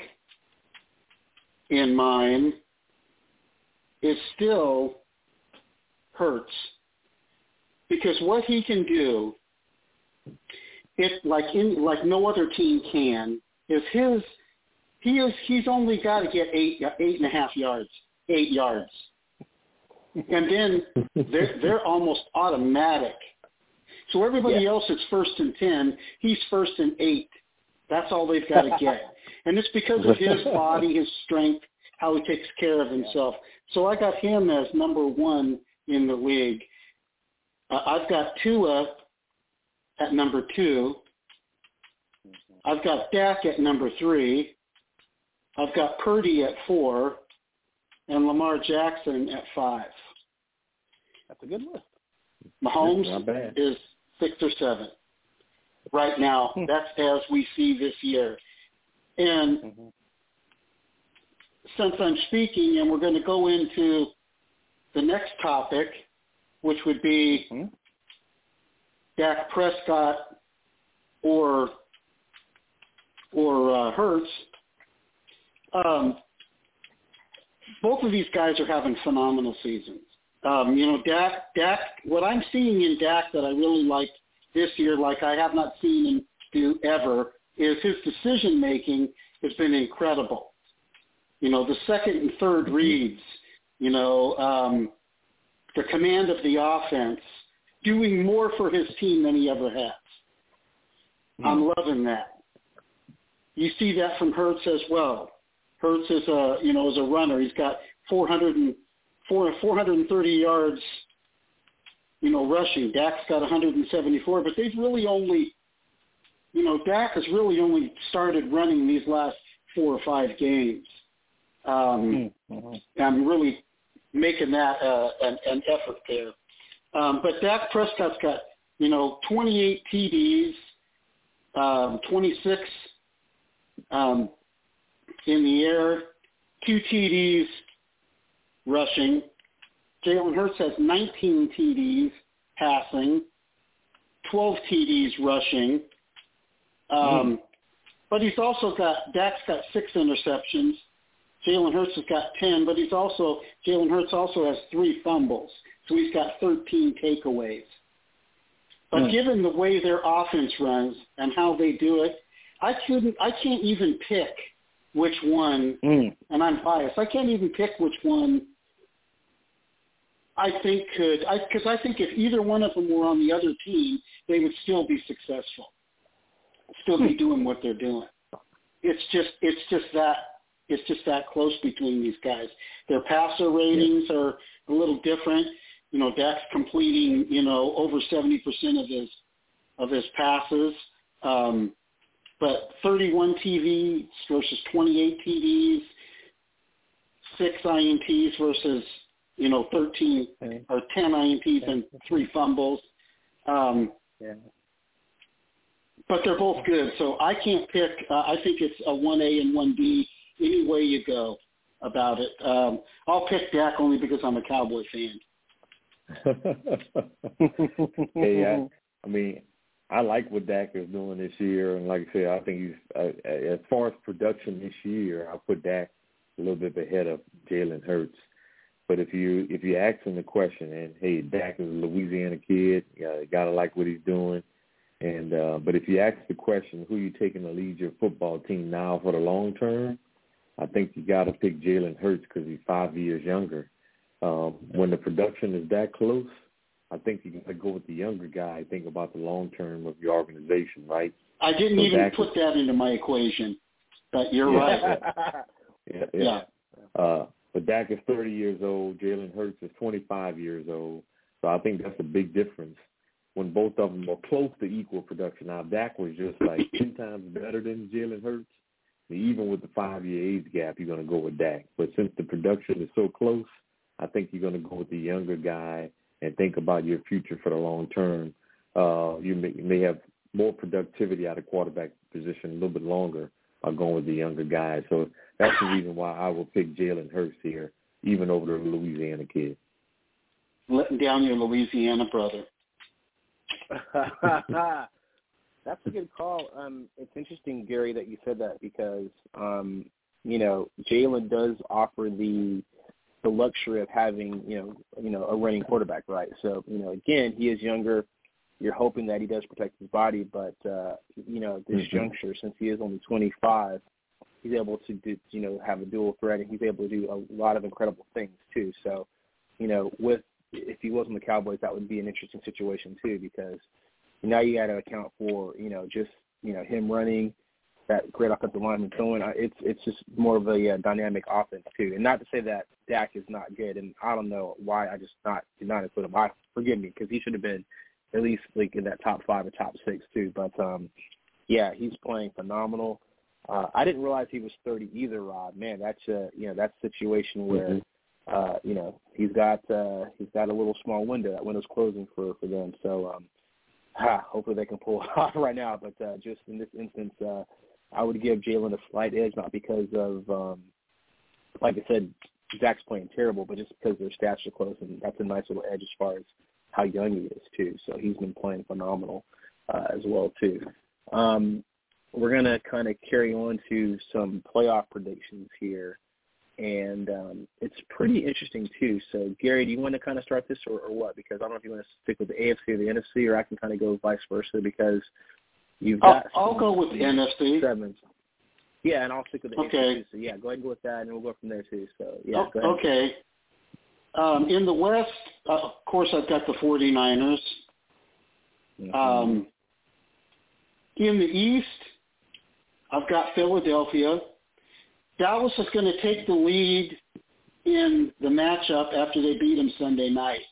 in mine is still Hurts, because what he can do, it like in like no other team can, is his he is he's only got to get eight eight and a half yards, eight yards, and then they're they're almost automatic. So everybody yeah. else is first and ten. He's first and eight. That's all they've got to get. And it's because of his body, his strength, how he takes care of himself. So I got him as number one in the league. Uh, I've got Tua at number two. I've got Dak at number three. I've got Purdy at four. And Lamar Jackson at five. That's a good list. Mahomes is six or seven right now. That's as we see this year. And mm-hmm. since I'm speaking, and we're going to go into the next topic, which would be mm-hmm. Dak Prescott or or uh, Hurts. Um, both of these guys are having phenomenal seasons. Um, you know, Dak, Dak, what I'm seeing in Dak that I really like this year, like I have not seen him do ever, is his decision-making has been incredible. You know, the second and third reads, you know, um, the command of the offense, doing more for his team than he ever has. Mm. I'm loving that. You see that from Hurts as well. Hurts is a, you know, is a runner. He's got four hundred and four hundred thirty yards, you know, rushing. Dak's got one hundred seventy-four, but they've really only, you know, Dak has really only started running these last four or five games. Um, mm-hmm. I'm really making that uh, an, an effort there. Um, but Dak Prescott's got, you know, twenty-eight T Ds, um, twenty-six um, in the air, two T Ds rushing. Jalen Hurts has nineteen T Ds passing, twelve T Ds rushing. Um, mm. But he's also got, Dak's got six interceptions. Jalen Hurts has got ten, but he's also, Jalen Hurts also has three fumbles. So he's got thirteen takeaways. But mm. given the way their offense runs and how they do it, I couldn't, I can't even pick which one, mm. and I'm biased, I can't even pick which one I think could, because I, I think if either one of them were on the other team, they would still be successful, still be doing what they're doing. It's just, it's just that, it's just that close between these guys. Their passer ratings are a little different. You know, Dak's completing, you know, over seventy percent of his of his passes, um, but thirty-one T Ds versus twenty-eight T Ds, six I N Ts versus you know, thirteen okay. or ten I N Ps and three fumbles. Um, yeah. But they're both good, so I can't pick. Uh, I think it's a one A and one B any way you go about it. Um, I'll pick Dak only because I'm a Cowboy fan. hey, I, I mean, I like what Dak is doing this year, and like I said, I think he's uh, as far as production this year, I'll put Dak a little bit ahead of Jalen Hurts. But if you if you ask him the question, and hey, Dak is a Louisiana kid, you know, you gotta like what he's doing. And uh, but if you ask the question, who you taking to lead your football team now for the long term, I think you got to pick Jalen Hurts because he's five years younger. Um, when the production is that close, I think you got to go with the younger guy. Think about the long term of your organization, right? I didn't so even Dak put is, that into my equation, but you're yeah, right. Yeah, yeah. yeah. Uh, but Dak is thirty years old. Jalen Hurts is twenty-five years old. So I think that's a big difference when both of them are close to equal production. Now, Dak was just like ten times better than Jalen Hurts. Even with the five-year age gap, you're going to go with Dak. But since the production is so close, I think you're going to go with the younger guy and think about your future for the long term. Uh, you, may, you may have more productivity out of quarterback position a little bit longer by going with the younger guy. So that's the reason why I will pick Jalen Hurts here, even over the Louisiana kid. Letting down your Louisiana brother. That's a good call. Um, it's interesting, Gary, that you said that because, um, you know, Jalen does offer the the luxury of having, you know, you know, a running quarterback, right? So, you know, again, he is younger. You're hoping that he does protect his body, but, uh, you know, at this mm-hmm. juncture, since he is only twenty-five, he's able to, do, you know, have a dual threat, and he's able to do a lot of incredible things, too. So, you know, with if he was on the Cowboys, that would be an interesting situation, too, because now you got to account for, you know, just, you know, him running, that great offensive lineman throwing. It's it's just more of a uh, dynamic offense, too. And not to say that Dak is not good, and I don't know why I just not did not include him. I, forgive me, because he should have been at least like in that top five or top six, too. But, um, yeah, he's playing phenomenal. Uh, I didn't realize he was thirty either, Rob. Man, that's a, you know, that's a situation where, mm-hmm. uh, you know, he's got uh, he's got a little small window. That window's closing for, for them. So, um, Ha, hopefully they can pull it off right now. But uh, just in this instance, uh, I would give Jalen a slight edge, not because of, um, like I said, Dak's playing terrible, but just because their stats are close, and that's a nice little edge as far as how young he is, too. So he's been playing phenomenal uh, as well, too. Um, we're going to kind of carry on to some playoff predictions here. And um, it's pretty interesting, too. So, Gary, do you want to kind of start this or, or what? Because I don't know if you want to stick with the A F C or the N F C, or I can kind of go vice versa because you've got – I'll, I'll go with the N F C. Sevens. Yeah, and I'll stick with the okay. A F C, too. So, yeah, go ahead and go with that, and we'll go from there, too. So, yeah, oh, go ahead. Okay. Um, in the West, uh, of course, I've got the 49ers. Mm-hmm. Um, in the East, I've got Philadelphia. Dallas is going to take the lead in the matchup after they beat them Sunday night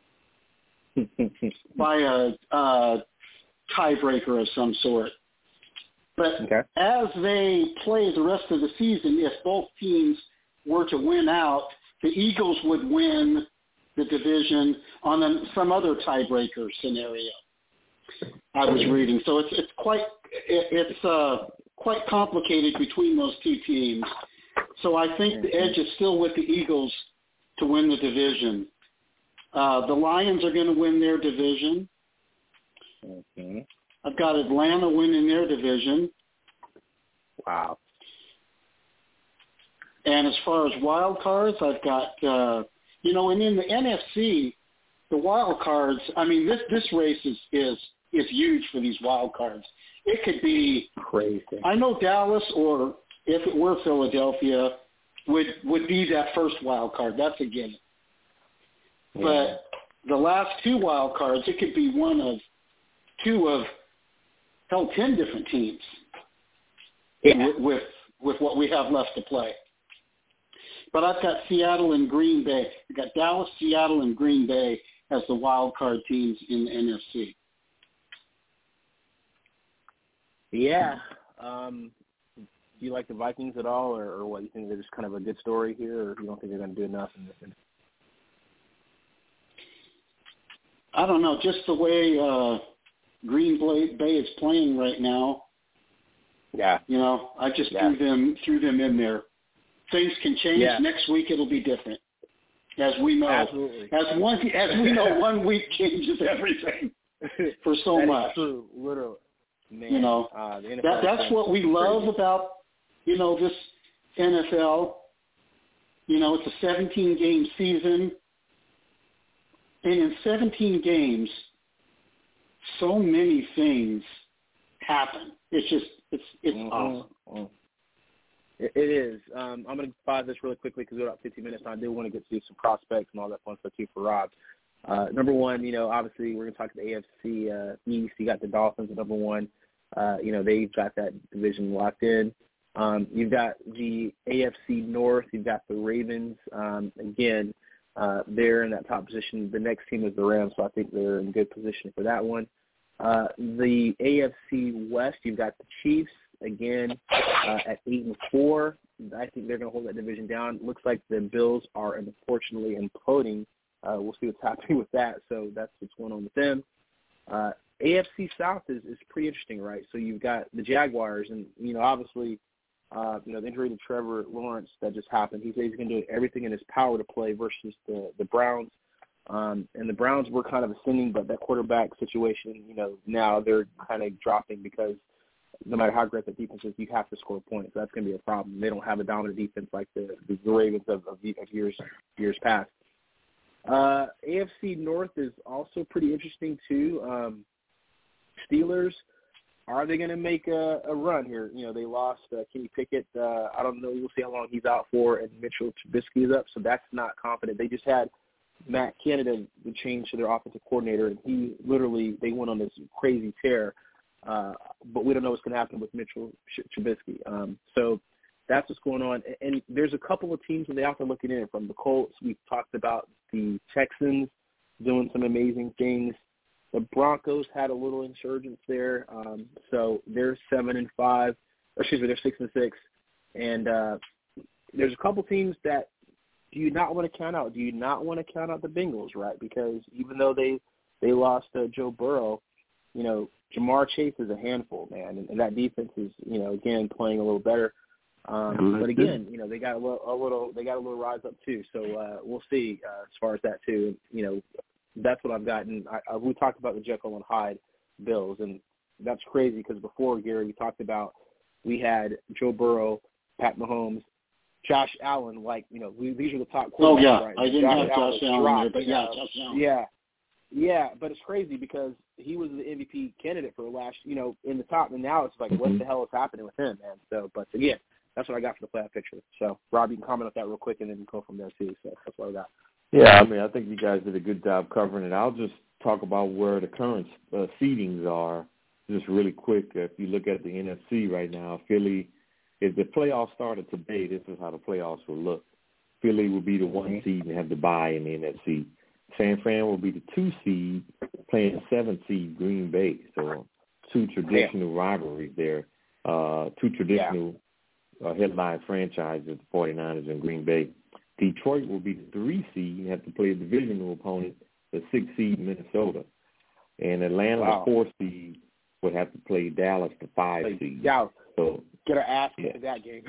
by a, a tiebreaker of some sort. But okay. as they play the rest of the season, if both teams were to win out, the Eagles would win the division on a, some other tiebreaker scenario. I was reading, so it's it's quite it, it's uh, quite complicated between those two teams. So I think the edge is still with the Eagles to win the division. Uh, the Lions are going to win their division. Okay. I've got Atlanta winning their division. Wow. And as far as wild cards, I've got, uh, you know, and in the N F C, the wild cards, I mean, this, this race is, is, is huge for these wild cards. It could be crazy. I know Dallas, or if it were Philadelphia, would, would be that first wild card. That's a given. Yeah. But the last two wild cards, it could be one of two of, hell, ten different teams yeah. with, with with what we have left to play. But I've got Seattle and Green Bay. I've got Dallas, Seattle, and Green Bay as the wild card teams in the N F C. Yeah. Um, do you like the Vikings at all, or, or what? You think they're just kind of a good story here, or you don't think they're going to do enough in this instance? I don't know, just the way uh, Green Bay is playing right now. Yeah. You know, I just yeah. threw them threw them in there. Things can change. Yeah. Next week it'll be different, as we know. Absolutely. As one as we know, one week changes everything for so that much. Is true, literally. Man, you know, uh, the N F L that that's what we love crazy. about you know this N F L. You know, it's a seventeen game season, and in seventeen games, so many things happen. It's just it's it's mm-hmm. awesome. It, it is. Um, I'm going to pause this really quickly because we're about fifteen minutes, and I do want to get to some prospects and all that fun stuff too for Rob. Uh, number one, you know, obviously we're going to talk to the A F C uh, East. You got the Dolphins at number one. Uh, you know, they've got that division locked in. Um, you've got the A F C North. You've got the Ravens. Um, again, uh, they're in that top position. The next team is the Rams, so I think they're in good position for that one. Uh, the A F C West, you've got the Chiefs, again, uh, at eight and four. I think they're going to hold that division down. Looks like the Bills are unfortunately imploding. Uh, we'll see what's happening with that, so that's what's going on with them. Uh, A F C South is, is pretty interesting, right? So you've got the Jaguars, and, you know, obviously, uh, you know, the injury to Trevor Lawrence that just happened. He says he's going to do everything in his power to play versus the, the Browns. Um, and the Browns were kind of ascending, but that quarterback situation, you know, now they're kind of dropping because no matter how great the defense is, you have to score points. So that's going to be a problem. They don't have a dominant defense like the, the Ravens of, of, of years years past. Uh, A F C North is also pretty interesting, too. Um, Steelers, are they going to make a, a run here? You know, they lost uh, Kenny Pickett. Uh, I don't know. We'll see how long he's out for, and Mitchell Trubisky is up, so that's not confident. They just had Matt Canada change to their offensive coordinator, and he literally, they went on this crazy tear, uh, but we don't know what's going to happen with Mitchell Trubisky. Um, so that's what's going on. And there's a couple of teams that they have to look at in. From the Colts, we've talked about the Texans doing some amazing things. The Broncos had a little insurgence there, um, so they're seven and five. Or excuse me, they're six and six. And uh, there's a couple teams that do you not want to count out? Do you not want to count out the Bengals, right? Because even though they they lost uh, Joe Burrow, you know, Jamar Chase is a handful, man, and, and that defense is, you know, again playing a little better. Um, but again, you know, they got a little, a little, they got a little rise up too. So uh, we'll see uh, as far as that too. You know, that's what I've gotten. I, I, we talked about the Jekyll and Hyde Bills, and that's crazy because before, Gary, we talked about we had Joe Burrow, Pat Mahomes, Josh Allen. Like, you know, we, these are the top quarterbacks. Oh yeah, right? I didn't Josh have Josh Allen dropped, there, but yeah, uh, Josh Allen. Yeah. Yeah, but it's crazy because he was the M V P candidate for the last, you know, in the top, and now it's like, what the hell is happening with him, man? So, but again, that's what I got for the playoff picture. So, Rob, you can comment on that real quick, and then go from there too. So that's what I got. Yeah, I mean, I think you guys did a good job covering it. I'll just talk about where the current uh, seedings are, just really quick. If you look at the N F C right now, Philly, if the playoffs started today, this is how the playoffs will look. Philly will be the one seed and have the bye in the N F C. San Fran will be the two seed, playing the seven seed Green Bay. So two traditional yeah. rivalries there, uh, two traditional yeah. uh, headline franchises, the 49ers and Green Bay. Detroit will be the three seed and have to play a divisional opponent, the six seed Minnesota. And Atlanta, wow. the four seed, would have to play Dallas, the five play seed. Dallas. So get our ass yeah. into that game.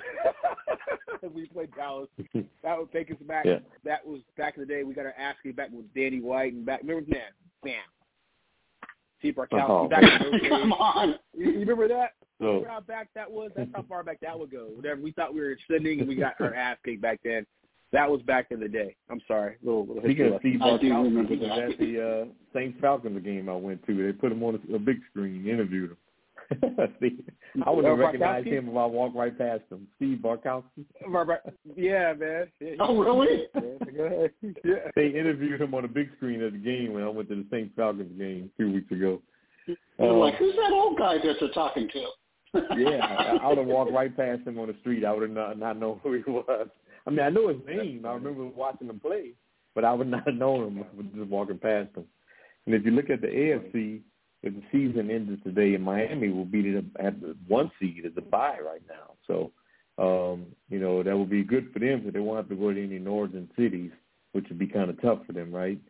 We played Dallas. That would take us back. Yeah. That was back in the day. We got our ass kicked back with Danny White and back. Remember that? Bam. Steve Barkowski. Oh, back in those days. Come on. You, you remember that? So, remember how back that was? That's how far back that would go. Whatever. We thought we were ascending and we got our ass kicked back then. That was back in the day. I'm sorry. Little, little Speaking of Steve Barkowski, he was at the uh, Saints Falcons game I went to. They put him on a, a big screen, interviewed him. See, I would have recognized him if I walked right past him. Steve Barkowski. Yeah, man. Yeah, oh, really? Go ahead. Yeah. They interviewed him on a big screen at the game when I went to the Saints Falcons game two weeks ago. They're um, like, who's that old guy that they're talking to? Yeah, I, I would have walked right past him on the street. I would have not, not known who he was. I mean, I know his name. I remember watching him play, but I would not have known him just walking past him. And if you look at the A F C, if the season ended today, and Miami will be the, at the one seed as a bye right now. So, um, you know, that would be good for them because they won't have to go to any northern cities, which would be kind of tough for them, right?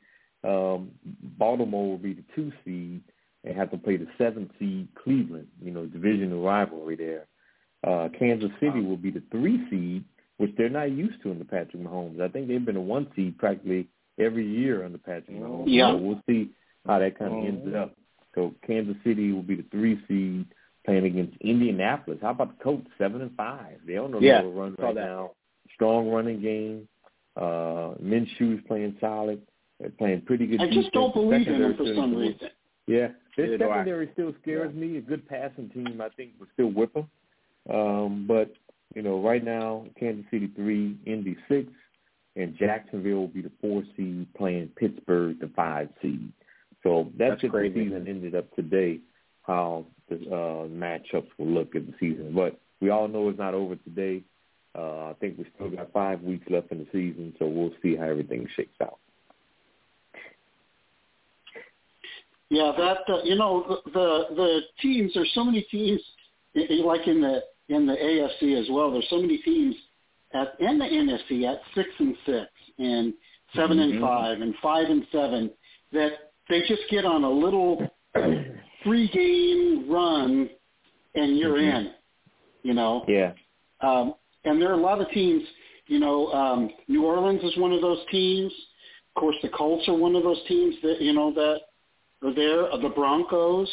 um, Baltimore will be the two seed and have to play the seventh seed Cleveland, you know, divisional rivalry there. Uh, Kansas City will be the three seed, which they're not used to under Patrick Mahomes. I think they've been a one seed practically every year under Patrick Mahomes. Yeah. So we'll see how that kind of mm-hmm. ends up. So Kansas City will be the three seed playing against Indianapolis. How about the Colts, seven and five? They on a yeah, little run right now. Strong running game. Uh, Minshew's playing solid. They're playing pretty good I defense. just don't believe in them for some reason. Yeah, their Neither secondary still scares yeah. me. A good passing team, I think, would still whip them. Um, but, you know, right now, Kansas City three, Indy six, and Jacksonville will be the four seed playing Pittsburgh, the five seed. So that's, that's crazy. The season ended up today, how the uh, matchups will look at the season. But we all know it's not over today. Uh, I think we still got five weeks left in the season, so we'll see how everything shakes out. Yeah, that uh, you know the, the the teams. There's so many teams, like in the in the A F C as well. There's so many teams at in the N F C at six and six and seven mm-hmm. and five and five and seven that they just get on a little three game run and you're mm-hmm. in. You know. Yeah. Um, and there are a lot of teams. You know, um, New Orleans is one of those teams. Of course, the Colts are one of those teams that you know that. Are there the Broncos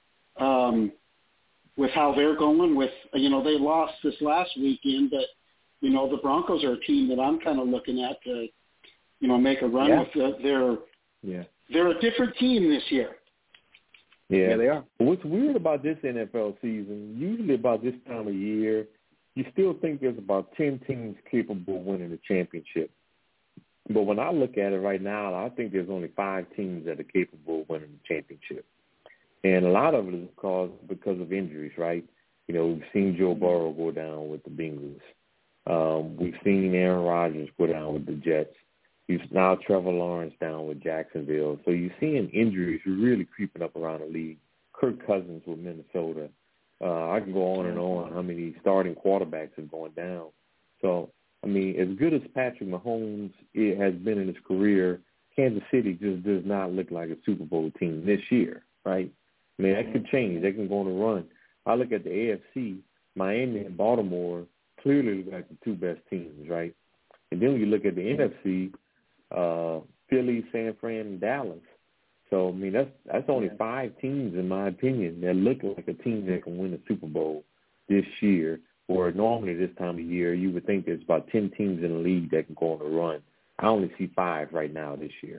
um, with how they're going with, you know, they lost this last weekend, but, you know, the Broncos are a team that I'm kind of looking at to, you know, make a run yeah. with. The, they're, yeah. they're a different team this year. Yeah. yeah, they are. What's weird about this N F L season, usually about this time of year, you still think there's about ten teams capable of winning the championship. But when I look at it right now, I think there's only five teams that are capable of winning the championship. And a lot of it is because, because of injuries, right? You know, we've seen Joe Burrow go down with the Bengals. Um, we've seen Aaron Rodgers go down with the Jets. You've now Trevor Lawrence down with Jacksonville. So you're seeing injuries really creeping up around the league. Kirk Cousins with Minnesota. Uh, I can go on and on how many starting quarterbacks are going down. So, I mean, as good as Patrick Mahomes it has been in his career, Kansas City just does not look like a Super Bowl team this year, right? I mean, that could change. They can go on a run. I look at the A F C, Miami and Baltimore clearly look like the two best teams, right? And then when you look at the N F C, uh, Philly, San Fran, and Dallas. So, I mean, that's that's only five teams, in my opinion, that look like a team that can win the Super Bowl this year. Or normally this time of year, you would think there's about ten teams in the league that can go on a run. I only see five right now this year.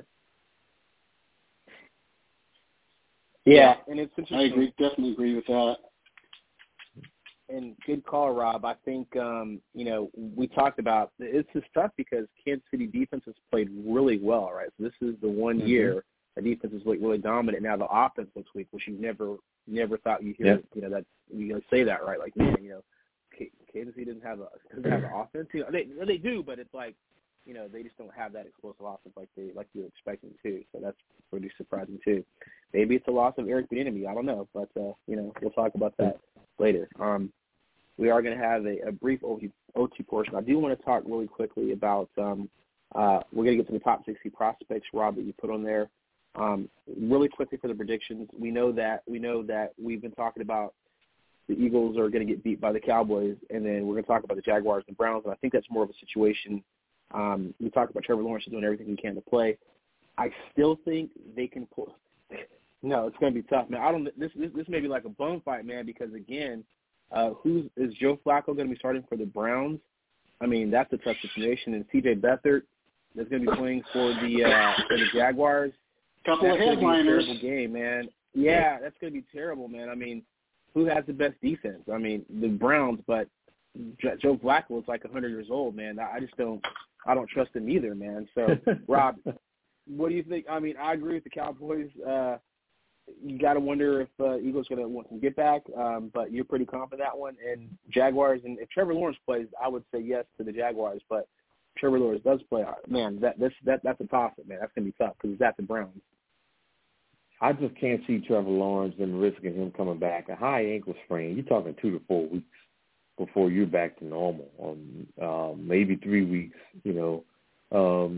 Yeah, and it's interesting. I agree, definitely agree with that. And good call, Rob. I think, um, you know, we talked about it's just tough because Kansas City defense has played really well, right? So this is the one mm-hmm. year the defense has looked really dominant. Now the offense looks weak, which you never never thought you'd hear, yep. you know, that you're going to say that, right? Like, man, you know, Kansas City doesn't have a doesn't have an offense. You know, they they do, but it's like, you know, they just don't have that explosive offense like they like you're expecting too. So that's pretty surprising too. Maybe it's a loss of Eric Bieniemy. I don't know, but uh, you know, we'll talk about that later. Um, we are going to have a, a brief O T, O T portion. I do want to talk really quickly about. Um, uh, we're going to get to the top sixty prospects, Rob, that you put on there. Um, really quickly for the predictions, we know that we know that we've been talking about. The Eagles are going to get beat by the Cowboys, and then we're going to talk about the Jaguars and Browns, and I think that's more of a situation. Um, we talked about Trevor Lawrence doing everything he can to play. I still think they can pull. No, it's going to be tough, man. I don't. This this, this may be like a bone fight, man, because again, uh, who's is Joe Flacco going to be starting for the Browns? I mean, that's a tough situation. And C J Beathard is going to be playing for the uh, for the Jaguars. Couple that's of headliners. Terrible game, man. Yeah, that's going to be terrible, man. I mean. Who has the best defense? I mean, the Browns, but Joe Flacco is like one hundred years old, man. I just don't – I don't trust him either, man. So, Rob, what do you think? I mean, I agree with the Cowboys. Uh, you got to wonder if uh, Eagles going to want to get back, um, but you're pretty confident that one. And Jaguars, and if Trevor Lawrence plays, I would say yes to the Jaguars. But if Trevor Lawrence does play, man, that that's, that, that's a toss-up, man. That's going to be tough because he's at the Browns. I just can't see Trevor Lawrence and risking him coming back. A high ankle sprain, you're talking two to four weeks before you're back to normal, um, uh, maybe three weeks, you know. Um,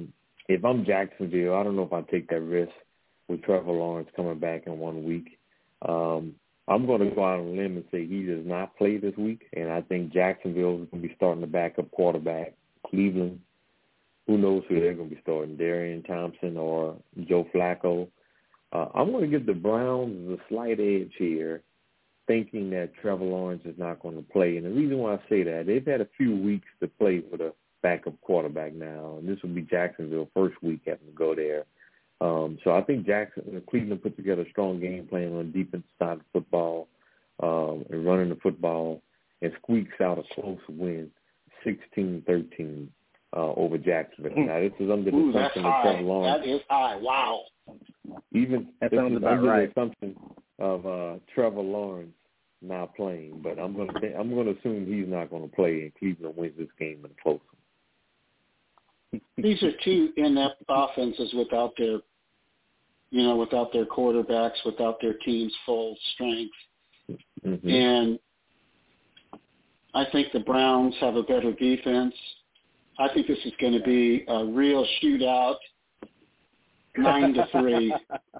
if I'm Jacksonville, I don't know if I take that risk with Trevor Lawrence coming back in one week. Um, I'm going to go out on a limb and say he does not play this week, and I think Jacksonville is going to be starting the backup quarterback. Cleveland, who knows who they're going to be starting, Darian Thompson or Joe Flacco. Uh, I'm going to give the Browns a slight edge here, thinking that Trevor Lawrence is not going to play. And the reason why I say that, they've had a few weeks to play with a backup quarterback now, and this will be Jacksonville's first week having to go there. Um, so I think Jackson, Cleveland put together a strong game plan on the defense side of football um, and running the football and squeaks out a close win, sixteen thirteen uh, over Jacksonville. Now, this is under the Ooh, assumption that's that Trevor high. Lawrence. That is high. Wow. Even that this sounds is about under right. the assumption of uh, Trevor Lawrence not playing, but I'm going to I'm going to assume he's not going to play, and Cleveland wins this game in a close one. These are two inept offenses without their, you know, without their quarterbacks, without their team's full strength. Mm-hmm. And I think the Browns have a better defense. I think this is going to be a real shootout, nine to three.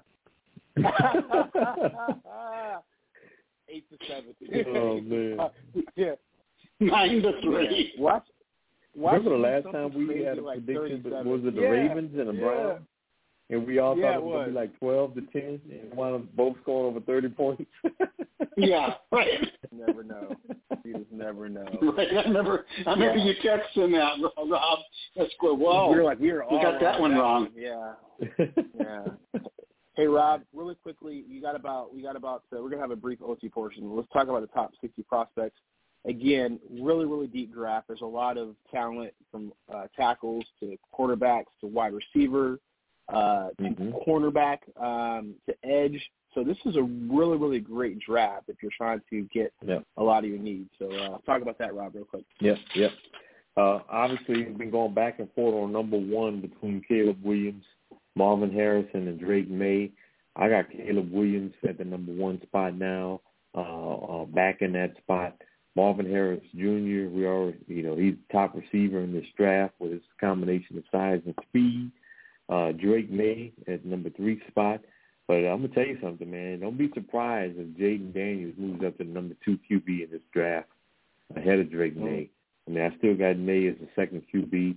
Eight to seven. Oh man. Yeah. Nine to three. Yeah. Watch. Watch Remember the last something time we crazy had a like prediction? thirty-seven. Was it the yeah. Ravens and the yeah. Browns? And we all Yeah, thought it was going to be like twelve to ten, and one of both scoring over thirty points. Yeah, right. You never know. You just never know. Right. I remember. I remember Yeah. you texting that, Rob. That's good. Whoa. We were like, we were all we got that wrong one on wrong. One. Yeah. Yeah. Hey Rob, really quickly, you got about we got about uh, we're gonna have a brief O T portion. Let's talk about the top sixty prospects. Again, really, really deep draft. There's a lot of talent from uh, tackles to quarterbacks to wide receiver uh, to mm-hmm. cornerback um, to edge. So this is a really, really great draft if you're trying to get yep. a lot of your needs. So uh, talk about that, Rob, real quick. Yep, yep. Uh, obviously, we've been going back and forth on number one between Caleb Williams, Marvin Harrison, and Drake May. I got Caleb Williams at the number one spot now, uh, uh, back in that spot. Marvin Harris Junior, we already, you know, he's the top receiver in this draft with his combination of size and speed. Uh, Drake May at number three spot. But I'm going to tell you something, man. Don't be surprised if Jaden Daniels moves up to the number two Q B in this draft ahead of Drake May. I mean, I still got May as the second Q B,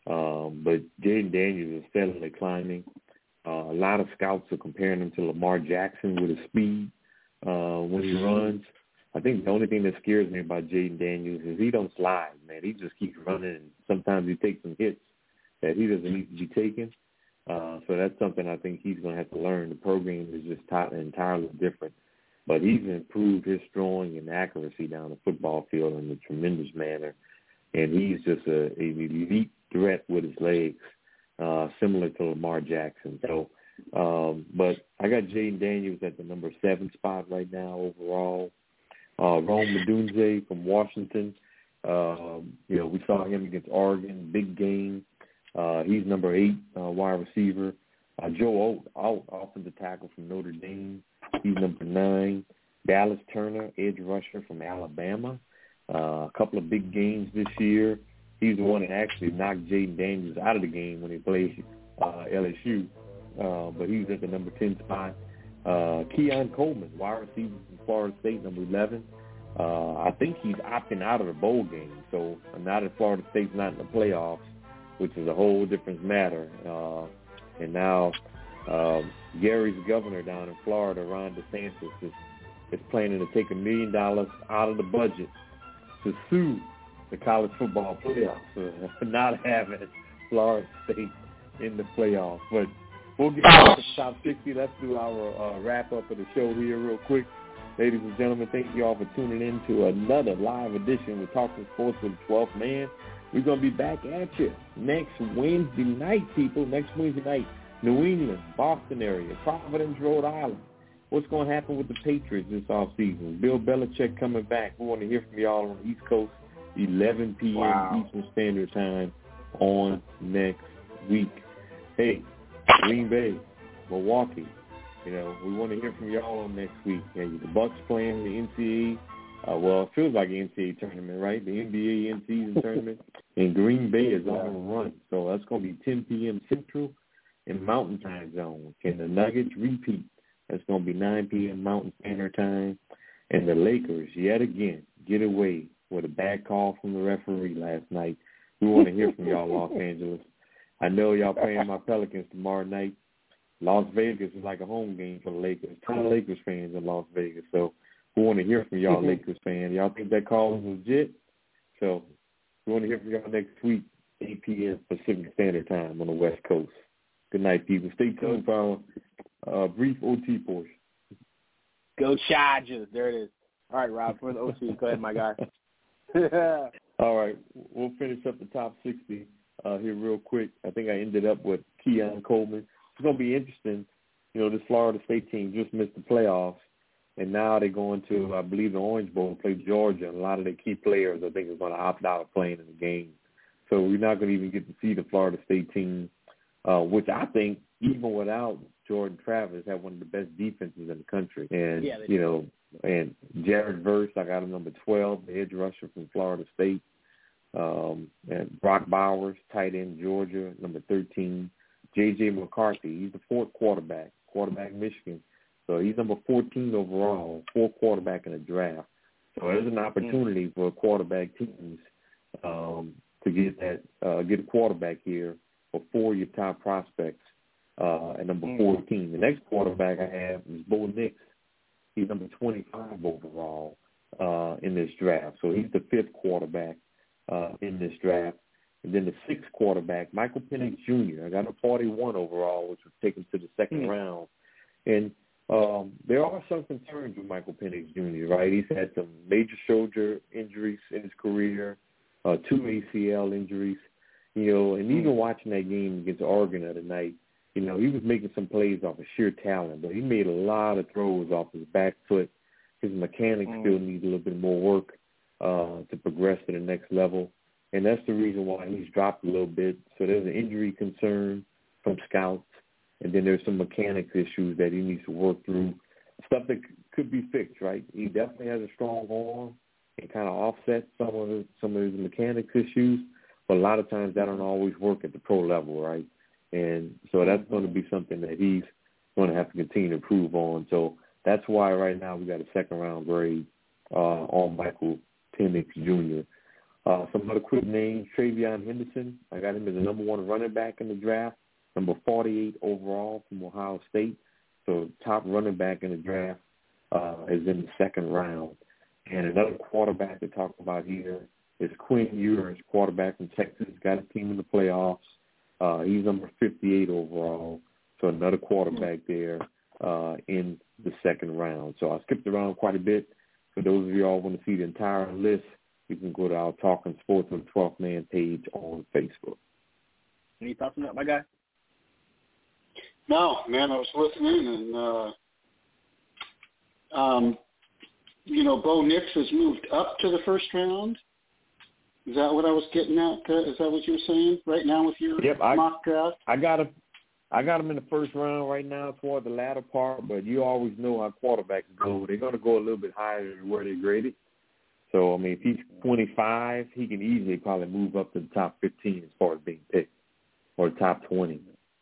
um, but Jaden Daniels is steadily climbing. Uh, a lot of scouts are comparing him to Lamar Jackson with his speed uh, when he runs. I think the only thing that scares me about Jaden Daniels is he don't slide, man. He just keeps running, and sometimes he takes some hits that he doesn't need to be taking. Uh, so that's something I think he's going to have to learn. The program is just t- entirely different. But he's improved his throwing and accuracy down the football field in a tremendous manner. And he's just a, a elite threat with his legs, uh, similar to Lamar Jackson. So, um, but I got Jaden Daniels at the number seven spot right now overall. Uh, Rome Odunze from Washington. Um, you know, we saw him against Oregon, big game. Uh, he's number eight uh, wide receiver. Uh, Joe Alt, offensive tackle from Notre Dame. He's number nine. Dallas Turner, edge rusher from Alabama. Uh, a couple of big games this year. He's the one that actually knocked Jaden Daniels out of the game when he played uh, L S U. Uh, but he's at the number ten spot. Uh, Keon Coleman, wide receiver from Florida State, number eleven. Uh, I think he's opting out of the bowl game. So now that Florida State's not in the playoffs, which is a whole different matter. Uh, and now uh, Gary's governor down in Florida, Ron DeSantis, is, is planning to take a million dollars out of the budget to sue the college football playoffs for not having Florida State in the playoffs. But we'll get back to the top sixty. Let's do our uh, wrap-up of the show here real quick. Ladies and gentlemen, thank you all for tuning in to another live edition with Talking Sports with the twelfth Man. We're going to be back at you next Wednesday night, people. Next Wednesday night, New England, Boston area, Providence, Rhode Island. What's going to happen with the Patriots this offseason? Bill Belichick coming back. We want to hear from y'all on the East Coast, eleven p.m. Wow. Eastern Standard Time on next week. Hey, Green Bay, Milwaukee. You know, we want to hear from y'all on next week. Hey, the Bucks playing the N C Uh, well, it feels like an N C double A tournament, right? The N B A in-season tournament. And Green Bay is on a run. So that's going to be ten p.m. Central and Mountain Time Zone. Can the Nuggets repeat? That's going to be nine p.m. Mountain Standard Time. And the Lakers, yet again, get away with a bad call from the referee last night. We want to hear from y'all, Los Angeles. I know y'all playing my Pelicans tomorrow night. Las Vegas is like a home game for the Lakers. A ton of Lakers fans in Las Vegas. So we want to hear from y'all, mm-hmm. Lakers fans. Y'all think that call is legit? So we want to hear from y'all next week, eight p.m. Pacific Standard Time on the West Coast. Good night, people. Stay tuned for our uh, brief O T portion. Go Chargers. There it is. All right, Rob, for the O T. Go ahead, my guy. All right. We'll finish up the top sixty uh, here real quick. I think I ended up with Keon Coleman. It's going to be interesting. You know, this Florida State team just missed the playoffs, and now they're going to, I believe, the Orange Bowl to play Georgia, and a lot of their key players, I think, are going to opt out of playing in the game. So we're not going to even get to see the Florida State team, uh, which I think, even without Jordan Travis, had one of the best defenses in the country. And, yeah, you know, and Jared Verse, I got him number twelve, the edge rusher from Florida State. Um, and Brock Bowers, tight end, Georgia, number thirteen. J J McCarthy, he's the fourth quarterback, quarterback Michigan. So he's number fourteen overall, fourth quarterback in the draft. So there's an opportunity for quarterback teams um, to get that uh, get a quarterback here for four of your top prospects uh, at number fourteen. The next quarterback I have is Bo Nix. He's number twenty-five overall uh, in this draft. So he's the fifth quarterback uh, in this draft. And then the sixth quarterback, Michael Penix Junior I got him forty-one overall, which was taken to the second mm-hmm. round. And um, there are some concerns with Michael Penix Junior, right? He's had some major shoulder injuries in his career, uh, two A C L injuries, you know, and even watching that game against Oregon the other night, you know, he was making some plays off of sheer talent, but he made a lot of throws off his back foot. His mechanics mm-hmm. still need a little bit more work uh, to progress to the next level. And that's the reason why he's dropped a little bit. So there's an injury concern from scouts, and then there's some mechanics issues that he needs to work through, stuff that c- could be fixed, right? He definitely has a strong arm and kind of offset some of his, some of his mechanics issues, but a lot of times that don't always work at the pro level, right? And so that's going to be something that he's going to have to continue to improve on. So that's why right now we got a second-round grade uh, on Michael Penix Junior Uh, some other quick names, Travion Henderson. I got him as the number one running back in the draft, number forty-eight overall from Ohio State. So top running back in the draft uh, is in the second round. And another quarterback to talk about here is Quinn Ewers, quarterback from Texas, got a team in the playoffs. Uh, he's number fifty-eight overall. So another quarterback there uh, in the second round. So I skipped around quite a bit. For those of you all want to see the entire list, you can go to our Talking Sports on the twelfth Man page on Facebook. Any thoughts on that, my guy? No, man, I was listening, and, uh, um, you know, Bo Nix has moved up to the first round. Is that what I was getting at? Is that what you were saying right now with your yep, I, mock draft? I got him. I got him in the first round right now toward the latter part, but you always know how quarterbacks go. They're going to go a little bit higher than where they're graded. So, I mean, if he's twenty-five, he can easily probably move up to the top fifteen as far as being picked, or the top twenty.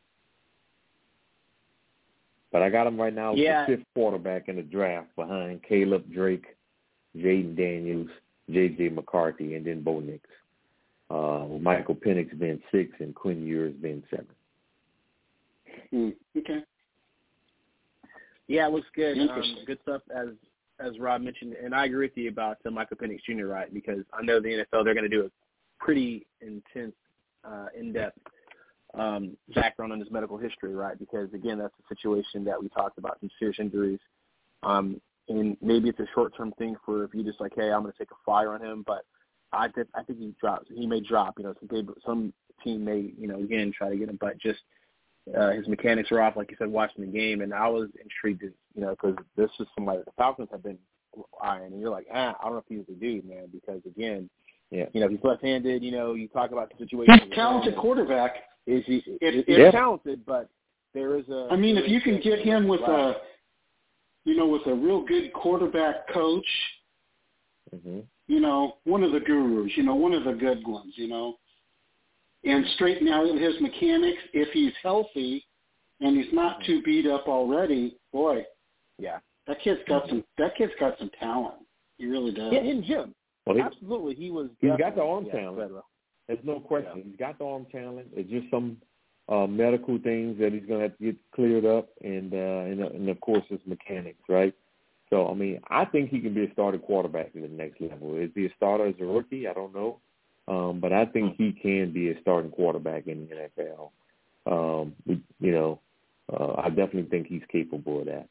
But I got him right now as yeah. the fifth quarterback in the draft behind Caleb Drake, Jaden Daniels, J J McCarthy, and then Bo Nix. Uh, with Michael Penix being six and Quinn Ewers being seven. Mm, okay. Yeah, it looks good. Um, good stuff, as as Rob mentioned, and I agree with you about uh, Michael Penix Junior, right? Because I know the N F L, they're going to do a pretty intense, uh, in-depth um, background on his medical history, right? Because, again, that's a situation that we talked about, some serious injuries. Um, and maybe it's a short-term thing for if you just like, hey, I'm going to take a flyer on him, but I, th- I think he drops. He may drop. You know, some, some team may, you know, again, try to get him, but just uh, his mechanics are off, like you said, watching the game. And I was intrigued, you know, because this is somebody the Falcons have been eyeing, and you're like, ah, I don't know if he's the dude, man, because again, yeah, you know, he's left-handed. You know, you talk about the situation. He's a talented quarterback. Is he? Is yeah. talented, but there is a. I mean, if you can get him with a, you know, with a real good quarterback coach, Mm-hmm. You know, one of the gurus, you know, one of the good ones, you know, and straighten out his mechanics. If he's healthy and he's not too beat up already, boy, yeah, that kid's got some. That kid's got some talent. He really does. Yeah, in gym. Well, he, absolutely, he was. He's got the arm yeah, talent. better. There's no question. Yeah. He's got the arm talent. It's just some uh, medical things that he's going to have to get cleared up, and, uh, and and of course his mechanics, right? So, I mean, I think he can be a starting quarterback at the next level. Is he a starter as a rookie? I don't know. Um, but I think he can be a starting quarterback in the N F L. Um, you know, uh, I definitely think he's capable of that.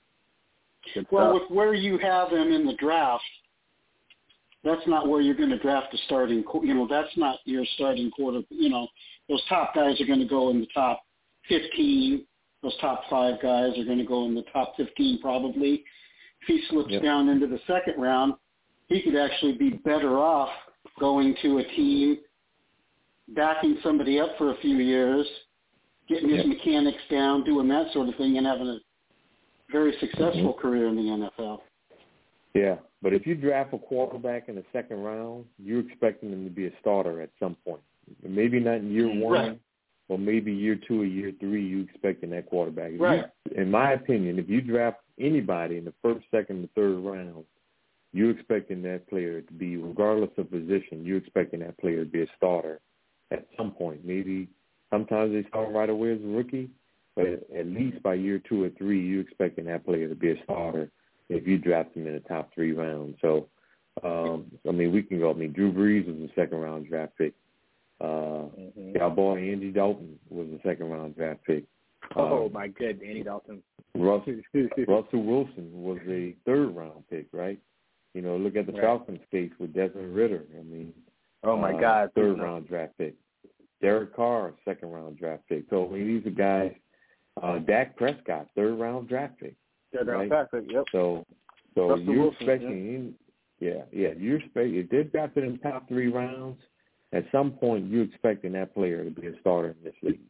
Well, with where you have him in the draft, that's not where you're going to draft a starting, you know, that's not your starting quarter. You know, those top guys are going to go in the top fifteen. Those top five guys are going to go in the top fifteen probably. If he slips yep. down into the second round, he could actually be better off going to a team, backing somebody up for a few years, getting his yep. mechanics down, doing that sort of thing, and having a very successful mm-hmm. career in the N F L. Yeah, but if you draft a quarterback in the second round, you're expecting him to be a starter at some point. Maybe not in year one, right. or maybe year two or year three, you're expecting that quarterback. If right. You, in my opinion, if you draft anybody in the first, second, and third round, you're expecting that player to be, regardless of position, you're expecting that player to be a starter at some point. Maybe sometimes they start right away as a rookie, but at least by year two or three, you're expecting that player to be a starter if you draft him in the top three rounds. So, um, I mean, we can go. I mean, Drew Brees was a second-round draft pick. Uh, mm-hmm. Our boy Andy Dalton was a second-round draft pick. Oh, um, my good, Andy Dalton. Russell, Russell Wilson was a third-round pick, right? You know, look at the right. Falcons case with Desmond Ritter. I mean, oh, my uh, God. third-round draft pick. Derek Carr, second-round draft pick. So, I mean, these are guys. Uh, Dak Prescott, third-round draft pick. Third round right? draft pick, yep. So, so Russell you're Wilson, expecting, yeah, yeah, you're expecting, if they've got to the top three rounds, at some point you're expecting that player to be a starter in this league.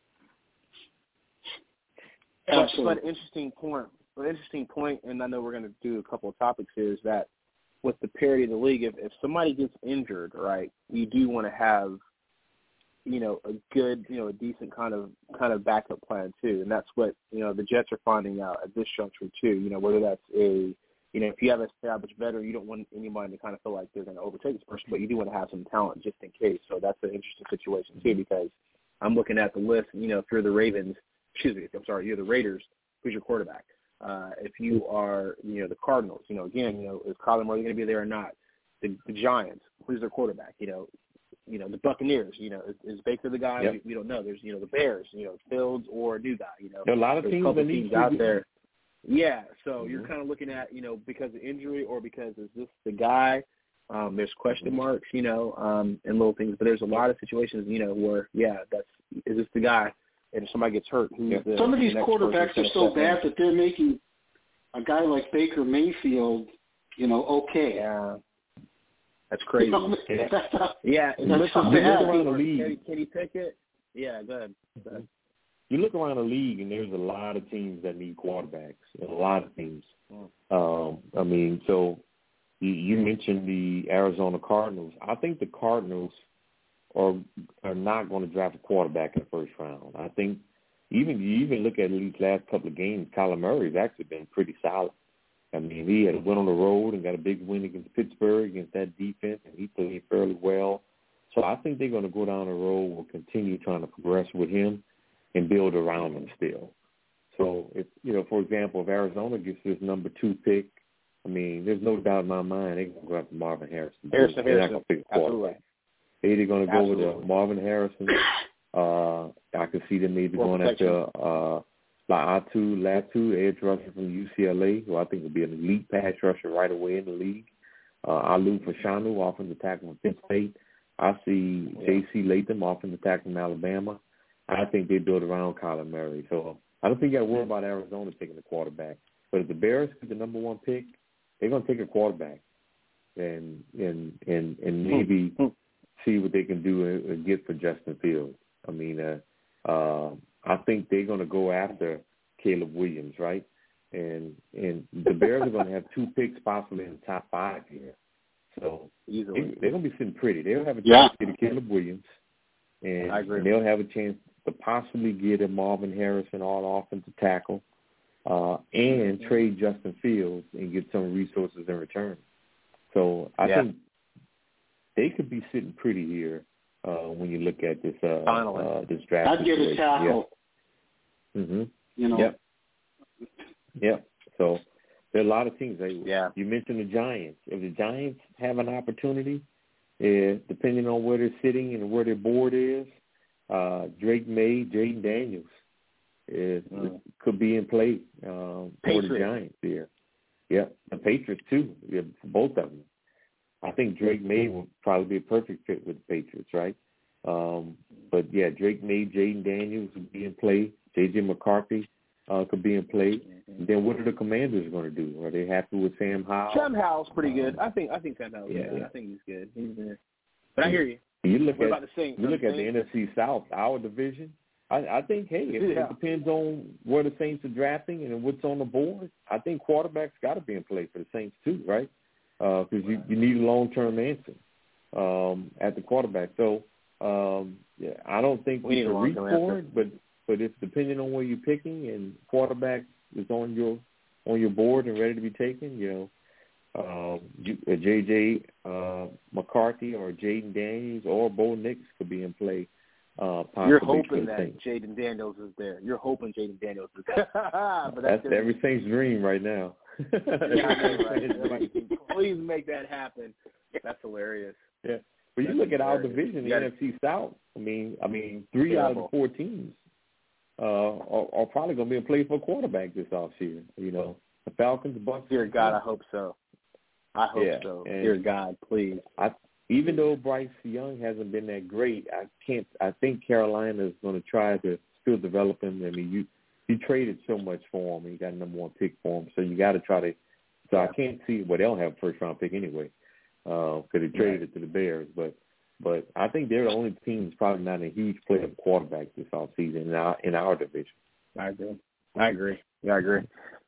Absolutely. But, but interesting point, an interesting point, and I know we're going to do a couple of topics here, is that with the parity of the league, if, if somebody gets injured, right, you do want to have, you know, a good, you know, a decent kind of kind of backup plan too, and that's what, you know, the Jets are finding out at this juncture too. You know, whether that's a, you know, if you have an established veteran, you don't want anybody to kind of feel like they're going to overtake this person, but you do want to have some talent just in case. So that's an interesting situation too, because I'm looking at the list. You know, if you're the Ravens, excuse me, I'm sorry, you're the Raiders, who's your quarterback? Uh, if you are, you know, the Cardinals, you know, again, you know, is Kyler Murray going to be there or not? The, the Giants, who's their quarterback? You know. You know, the Buccaneers, you know, is, is Baker the guy? Yep. We, we don't know. There's, you know, the Bears, you know, Fields or a new guy, you know. There are a lot of There's teams a couple that need teams out to there. Yeah, so mm-hmm. you're kind of looking at, you know, because of injury or because is this the guy? Um, there's question mm-hmm. marks, you know, um, and little things. But there's a lot of situations, you know, where, yeah, that's is this the guy? And if somebody gets hurt, who's yep. the Some of these the quarterbacks are so bad that they're making a guy like Baker Mayfield, you know, okay. Yeah. That's crazy. You know, yeah, that's yeah. And that's listen, how you bad. look around the or league. Kenny, Kenny Pickett. Yeah, go ahead. Go ahead. You look around the league, and there's a lot of teams that need quarterbacks. A lot of teams. Um, I mean, so you, you mentioned the Arizona Cardinals. I think the Cardinals are are not going to draft a quarterback in the first round. I think even you even look at these last couple of games, Kyler Murray's actually been pretty solid. I mean, he had went on the road and got a big win against Pittsburgh against that defense, and he played fairly well. So I think they're going to go down the road. We'll continue trying to progress with him and build around him still. So, if you know, for example, if Arizona gets this number two pick, I mean, there's no doubt in my mind they're going to go after Marvin Harrison. Harrison, they're Harrison. not going to pick a quarterback. They're either going to go with uh, Marvin Harrison. Uh, I could see them maybe More going protection. after uh, Latu, Latu, edge rusher from U C L A, who I think will be an elite pass rusher right away in the league. Uh, Alu Fashanu, offensive tackle from Penn State. I see Yeah. J C Latham, offensive tackle from Alabama. I think they build around Kyler Murray. So I don't think you got to worry about Arizona taking the quarterback. But if the Bears get the number one pick, they're going to take a quarterback and and and, and maybe see what they can do and get for Justin Fields. I mean, uh, uh, I think they're going to go after Caleb Williams, right? And and the Bears are going to have two picks possibly in the top five here. So Easily. they, they're going to be sitting pretty. They'll have a chance Yeah. to get a Caleb Williams, and, I agree. and they'll have a chance to possibly get a Marvin Harrison all offensive tackle uh, and mm-hmm. trade Justin Fields and get some resources in return. So I yeah. think they could be sitting pretty here uh, when you look at this uh, Finally. uh, this draft. I'd get a tackle. Yeah. Mm-hmm. You know. Yep. Yep. So there are a lot of teams. They, yeah. You mentioned the Giants. If the Giants have an opportunity, uh, depending on where they're sitting and where their board is, uh, Drake May, Jaden Daniels is, mm. could be in play um, for the Giants here. Yeah, the Patriots too. Yeah, both of them. I think Drake May will probably be a perfect fit with the Patriots, right? Um, but yeah, Drake May, Jaden Daniels would be in play. J J McCarthy uh, could be in play. Mm-hmm. Then what are the Commanders going to do? Are they happy with Sam Howell? Sam Howell's pretty good. Um, I think. I think Sam Howell's yeah. good. I think he's good. He's good. But I hear you. You look what at about the Saints? you look the at the N F C South, our division. I, I think, hey, it, yeah. it depends on where the Saints are drafting and what's on the board. I think quarterback's got to be in play for the Saints too, right? Because uh, you, you need a long-term answer um, at the quarterback. So um, yeah, I don't think we can reach for it, but but if depending on where you're picking and quarterback is on your on your board and ready to be taken, you know, um, you, uh, J J uh, McCarthy or Jaden Daniels or Bo Nix could be in play. Uh, You're hoping that Jaden Daniels is there. You're hoping Jaden Daniels is there. but that's that's every Saints' dream right now. yeah, I know, right? Like, please make that happen. That's hilarious. Yeah, but you that's look at hilarious. our division, the gotta, N F C South. I mean, I mean, three terrible. out of the four teams uh, are, are probably going to be in play for a quarterback this offseason. You know, the Falcons, the Bucs. Dear God, I hope so. I hope yeah, so. and Dear God, please. I. Even though Bryce Young hasn't been that great, I can't. I think Carolina is going to try to still develop him. I mean, you you traded so much for him, and you got a number one pick for him, so you got to try to. So I can't see. Well, they don't have a first round pick anyway, because uh, they traded it to the Bears. But but I think they're the only team that's probably not a huge player of quarterback this offseason in our in our division. I agree. I agree. Yeah, I agree.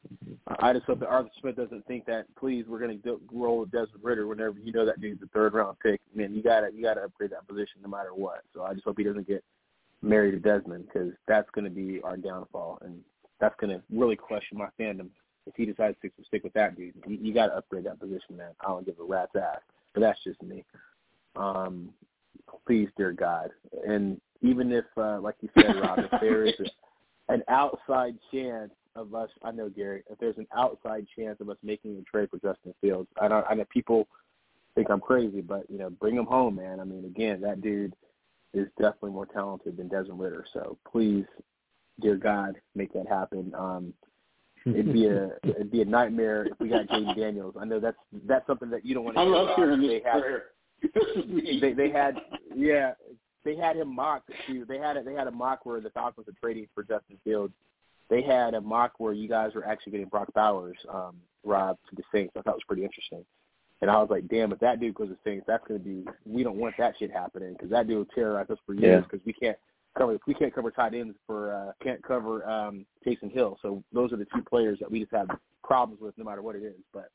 I just hope that Arthur Smith doesn't think that. Please, we're going to roll with Desmond Ridder whenever you know that dude's a third round pick. Man, you gotta you gotta upgrade that position no matter what. So I just hope he doesn't get married to Desmond, because that's going to be our downfall, and that's going to really question my fandom if he decides to stick with that dude. You, you got to upgrade that position, man. I don't give a rat's ass, but that's just me. Um, please, dear God, and even if, uh, like you said, Rob, if there is a, an outside chance of us, I know, Gary, if there's an outside chance of us making a trade for Justin Fields, I know, I know people think I'm crazy, but, you know, bring him home, man. I mean, again, that dude is definitely more talented than Desmond Ridder. So please, dear God, make that happen. Um, it'd be a it'd be a nightmare if we got Jaden Daniels. I know that's that's something that you don't want to I hear love about. hearing they this had, prayer. they they had yeah they had him mocked too. They had a, they had a mock where the Falcons were trading for Justin Fields. They had a mock where you guys were actually getting Brock Bowers, um, Rob, to the Saints. I thought it was pretty interesting. And I was like, damn, if that dude goes to Saints, that's going to be – we don't want that shit happening, because that dude will terrorize us for years, because yeah. we can't cover we can't cover tight ends for uh, – can't cover um, Taysom Hill. So those are the two players that we just have problems with no matter what it is. But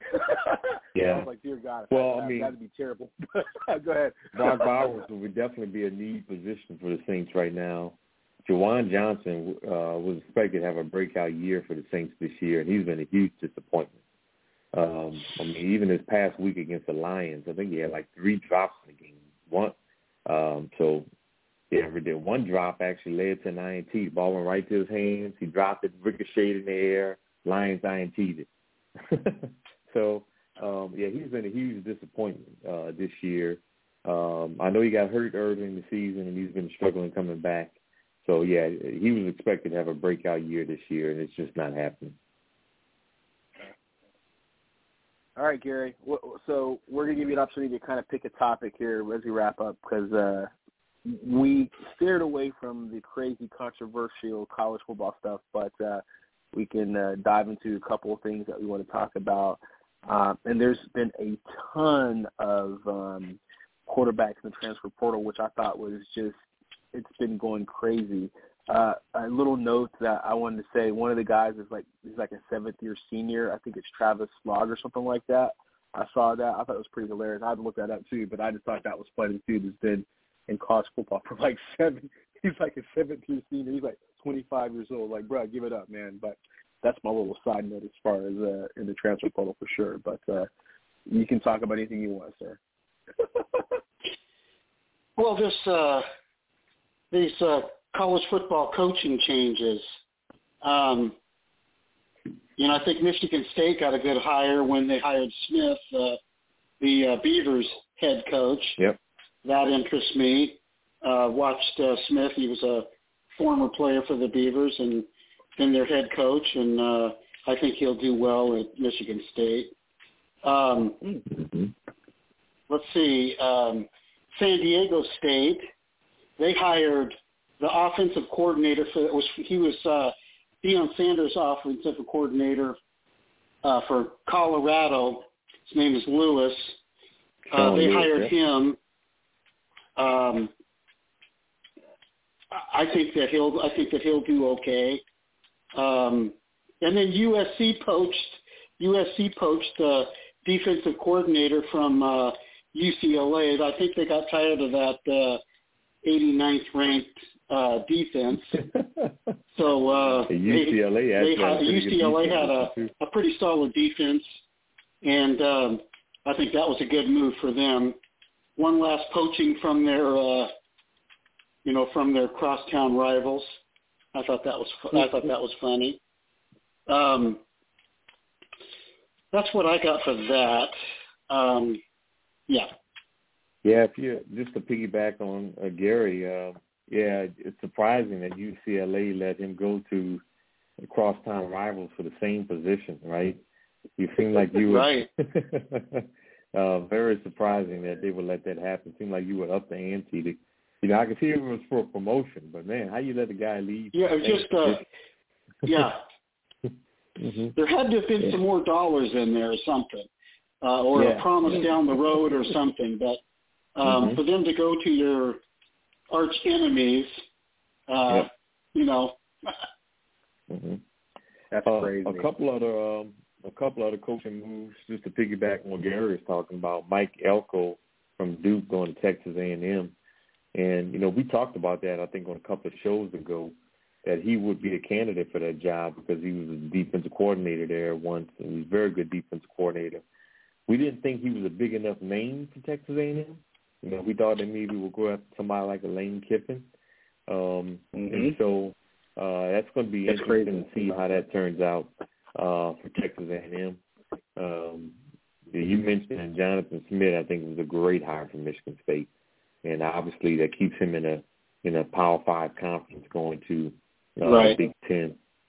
yeah. I was like, dear God, well, that, I mean, that would be terrible. Go ahead. Brock Bowers would definitely be a need position for the Saints right now. Juwan Johnson uh, was expected to have a breakout year for the Saints this year, and he's been a huge disappointment. Um, I mean, even this past week against the Lions, I think he had like three drops in the game. One, um, so yeah, did one drop actually led to an I N T. The ball went right to his hands. He dropped it, ricocheted in the air. Lions I N T'd it. so um, yeah, he's been a huge disappointment uh, this year. Um, I know he got hurt early in the season, and he's been struggling coming back. So, yeah, he was expected to have a breakout year this year, and it's just not happening. All right, Gary. So we're going to give you an opportunity to kind of pick a topic here as we wrap up, because uh, we steered away from the crazy, controversial college football stuff, but uh, we can uh, dive into a couple of things that we want to talk about. Uh, and there's been a ton of um, quarterbacks in the transfer portal, which I thought was just, it's been going crazy. Uh, a little note that I wanted to say, one of the guys is like, he's like a seventh year senior. I think it's Travis Logg or something like that. I saw that. I thought it was pretty hilarious. I had to look that up too, but I just thought that was funny too. This been in college football for like seven. He's like a seventh year senior. He's like twenty-five years old. Like, bro, give it up, man. But that's my little side note as far as uh, in the transfer portal for sure. But uh, you can talk about anything you want, sir. Well, this uh, these uh, college football coaching changes. Um, you know, I think Michigan State got a good hire when they hired Smith, uh, the uh, Beavers head coach. Yep. That interests me. Uh, watched uh, Smith. He was a former player for the Beavers and been their head coach, and uh, I think he'll do well at Michigan State. Um, mm-hmm. Let's see. Um, San Diego State, they hired the offensive coordinator for was he was uh, Deion Sanders' offensive coordinator uh, for Colorado. His name is Lewis. Uh, oh, they Lewis, hired yeah. him. Um, I think that he'll. I think that he'll do okay. Um, and then U S C poached. U S C poached the defensive coordinator from uh, U C L A. I think they got tired of that uh, eighty-ninth ranked uh, defense. So uh, U C L A, they, they had, U C L A had a, a pretty solid defense, and um, I think that was a good move for them. One last poaching from their, uh, you know, from their crosstown rivals. I thought that was I thought that was funny. Um, that's what I got for that. Um, yeah. Yeah, if you just to piggyback on uh, Gary, uh, yeah, it's surprising that U C L A let him go to crosstown rivals for the same position, right? You seem like you were right. uh, very surprising that they would let that happen. It seemed like you were up the ante. To, you know, I could see it was for a promotion, but man, how you let the guy leave? Yeah, it was just uh, yeah. mm-hmm. There had to have been yeah. some more dollars in there or something, uh, or yeah. a promise down the road or something. But um, mm-hmm. for them to go to your arch enemies, uh, yep. you know, mm-hmm. that's uh, crazy. A couple other, um, a couple other coaching moves, just to piggyback on what Gary is talking about. Mike Elko from Duke going to Texas A and M, and you know we talked about that I think on a couple of shows ago, that he would be a candidate for that job because he was a defensive coordinator there once, and he's a very good defensive coordinator. We didn't think he was a big enough name for Texas A and M. You know, we thought that maybe we'll go after somebody like a Lane Kiffin. Um, mm-hmm. And so uh, that's going to be that's interesting crazy. to see how that turns out uh, for Texas A and M. Um, you mentioned Jonathan Smith. I think was a great hire for Michigan State, and obviously that keeps him in a in a Power Five conference going to uh, right. Big Ten.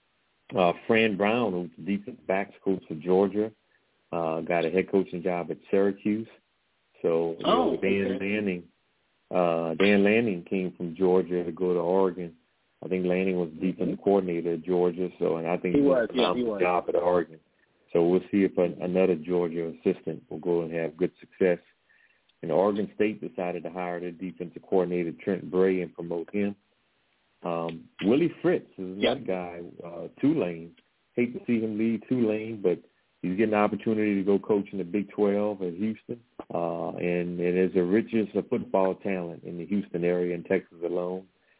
Uh, Fran Brown, who's the defensive backs coach for Georgia, uh, got a head coaching job at Syracuse. So you oh, know, Dan okay. Lanning, uh, Dan Lanning came from Georgia to go to Oregon. I think Lanning was the defensive coordinator at Georgia, so and I think he he was, did a yeah, phenomenal job at Oregon. So we'll see if an, another Georgia assistant will go and have good success. And Oregon State decided to hire their defensive coordinator Trent Bray and promote him. Um, Willie Fritz is another yep. guy, uh, Tulane. Hate to see him leave Tulane, but he's getting an opportunity to go coach in the Big twelve at Houston. Uh, and, and there's a richness of football talent in the Houston area and Texas alone.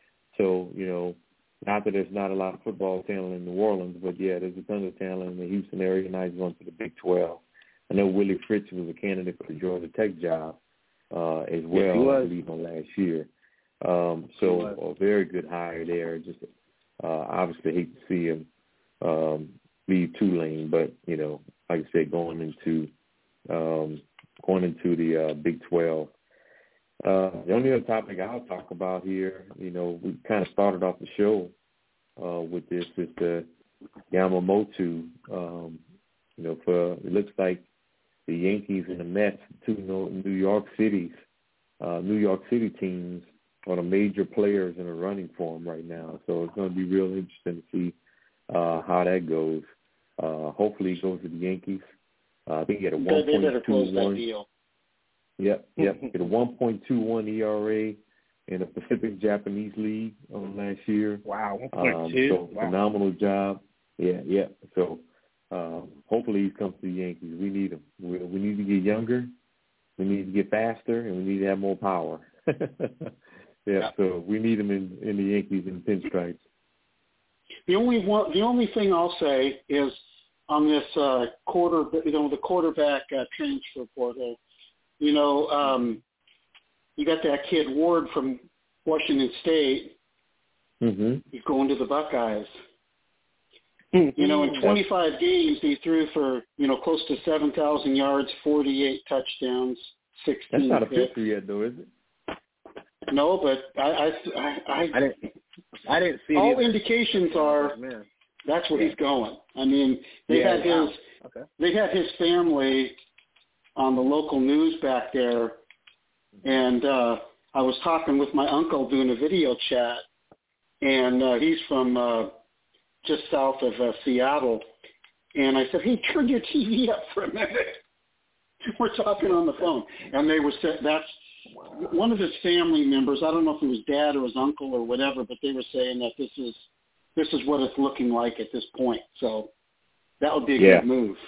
So, you know, not that there's not a lot of football talent in New Orleans, but, yeah, there's a ton of talent in the Houston area. Now he's going to the Big twelve. I know Willie Fritz was a candidate for the Georgia Tech job uh, as well, yes, I believe, on last year. Um, so a very good hire there. Just uh, obviously hate to see him um, leave Tulane, but, you know, like I said, going into um, going into the uh, Big twelve. Uh, the only other topic I'll talk about here, you know, we kind of started off the show uh, with this, is the Yamamoto. Um, you know, for it looks like the Yankees and the Mets, two New York Cities, uh, New York City teams, are the major players in the running for him right now. So it's going to be real interesting to see uh, how that goes. Uh, hopefully it goes to the Yankees. Uh, I think he had a one point two one. Yep, yep. He had a one point two one E R A in the Pacific Japanese League um, last year. Wow, one point two. Um, so wow. phenomenal job. Yeah, yeah. So uh, hopefully he comes to the Yankees. We need him. We, we need to get younger. We need to get faster, and we need to have more power. yeah, yeah, so we need him in, in the Yankees in pinstripes. The only one, the only thing I'll say is on this uh, quarter, you know, the quarterback uh, transfer portal. You know, um, you got that kid Ward from Washington State. Mm-hmm. He's going to the Buckeyes. You know, in twenty-five games, he threw for, you know, close to seven thousand yards, forty-eight touchdowns, sixteen That's not a picks. picture yet, though, is it? No, but I, I, I, I, I didn't, I didn't see. All indications are Man. that's where yeah. he's going. I mean, they yeah, had wow. his, okay. they had his family on the local news back there, and uh, I was talking with my uncle doing a video chat, and uh, he's from uh, just south of uh, Seattle, and I said, "Hey, turn your T V up for a minute." We're talking on the phone, and they were saying that's one of his family members. I don't know if it was dad or his uncle or whatever, but they were saying that this is this is what it's looking like at this point. So that would be a yeah. good move.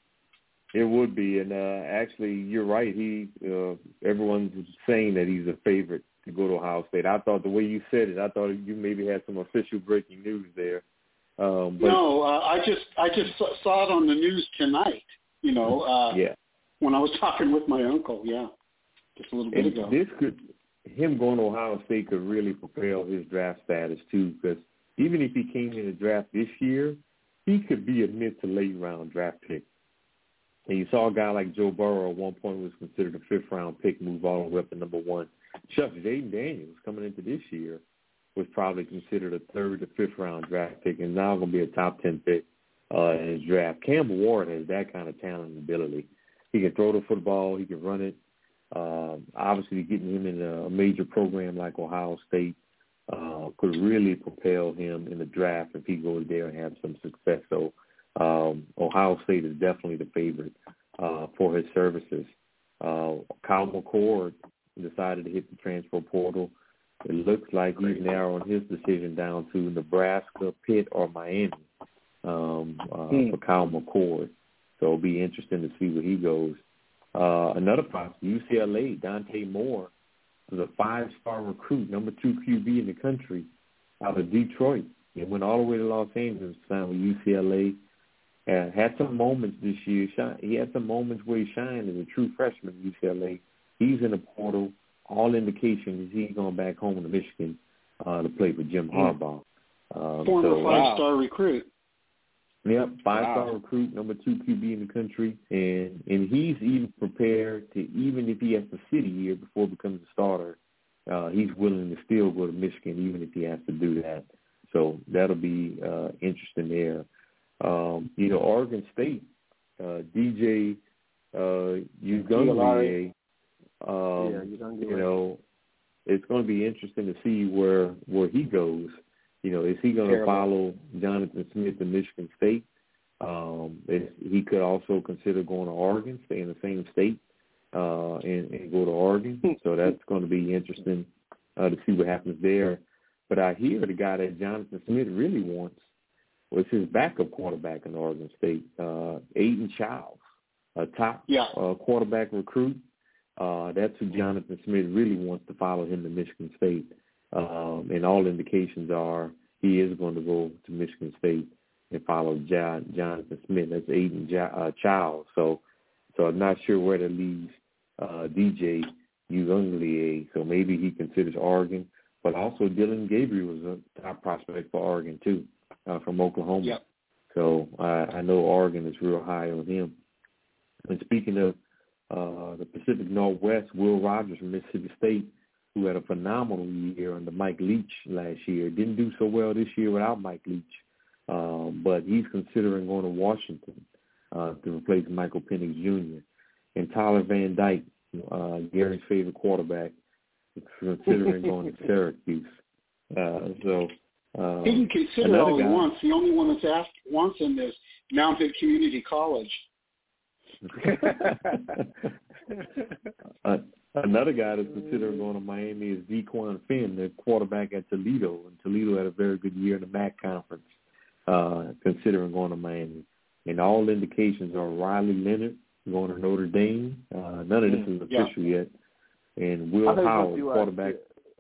It would be, and uh, actually, you're right. He, uh, everyone's saying that he's a favorite to go to Ohio State. I thought the way you said it, I thought you maybe had some official breaking news there. Um, but, no, uh, I just I just saw it on the news tonight. You know, uh, yeah. when I was talking with my uncle, yeah, just a little bit and ago. This could, him going to Ohio State could really propel his draft status too, because even if he came in the draft this year, he could be a mid to late round draft pick. And you saw a guy like Joe Burrow at one point was considered a fifth-round pick, move all the way up to number one. Shucks, Jaden Daniels coming into this year was probably considered a third to fifth-round draft pick, and now going to be a top ten pick uh, in his draft. Campbell Ward has that kind of talent and ability. He can throw the football. He can run it. Uh, obviously, getting him in a major program like Ohio State uh, could really propel him in the draft if he goes there and have some success. So, Um, Ohio State is definitely the favorite uh, for his services. Uh, Kyle McCord decided to hit the transfer portal. It looks like he's narrowing his decision down to Nebraska, Pitt, or Miami um, uh, hmm. for Kyle McCord. So it'll be interesting to see where he goes. Uh, another prospect, U C L A, Dante Moore, was a five-star recruit, number two Q B in the country out of Detroit. He went all the way to Los Angeles, signed with U C L A. Uh, had some moments this year. He had some moments where he shined as a true freshman at U C L A. He's in the portal. All indications is he's going back home to Michigan uh, to play for Jim Harbaugh. Um, Former so, five-star wow. recruit. Yep, five-star wow. recruit, number two Q B in the country. And, and he's even prepared to, even if he has to sit a year before he becomes a starter, uh, he's willing to still go to Michigan even if he has to do that. So that'll be uh, interesting there. Um, you know, Oregon State, uh, D J uh, Uiagalelei, um, yeah, you know, it's going to be interesting to see where where he goes. You know, is he going to follow Jonathan Smith to Michigan State? Um, he could also consider going to Oregon, stay in the same state, uh, and, and go to Oregon. So that's going to be interesting uh, to see what happens there. But I hear the guy that Jonathan Smith really wants was his backup quarterback in Oregon State, uh, Aiden Childs, a top yeah. uh, quarterback recruit. Uh, that's who Jonathan Smith really wants to follow him to Michigan State. Um, and all indications are he is going to go to Michigan State and follow John, Jonathan Smith. That's Aiden uh, Childs. So, so I'm not sure where that leaves uh, D J Uiagalelei. So maybe he considers Oregon. But also Dylan Gabriel was a top prospect for Oregon too. Uh, from Oklahoma. Yep. So uh, I know Oregon is real high on him. And speaking of uh, the Pacific Northwest, Will Rogers from Mississippi State, who had a phenomenal year under Mike Leach last year, didn't do so well this year without Mike Leach, um, but he's considering going to Washington uh, to replace Michael Penix Junior And Tyler Van Dyke, uh, Gary's favorite quarterback, is considering going to Syracuse. Uh, so Um, he can consider all he wants. The only one that's asked wants him is Mountain Community College. uh, another guy that's considering going to Miami is Dequan Finn, the quarterback at Toledo. And Toledo had a very good year in the M A C conference, uh, considering going to Miami. and all indications are Riley Leonard going to Notre Dame. Uh, none of this is official yeah. yet. And Will Howard, to, uh, quarterback.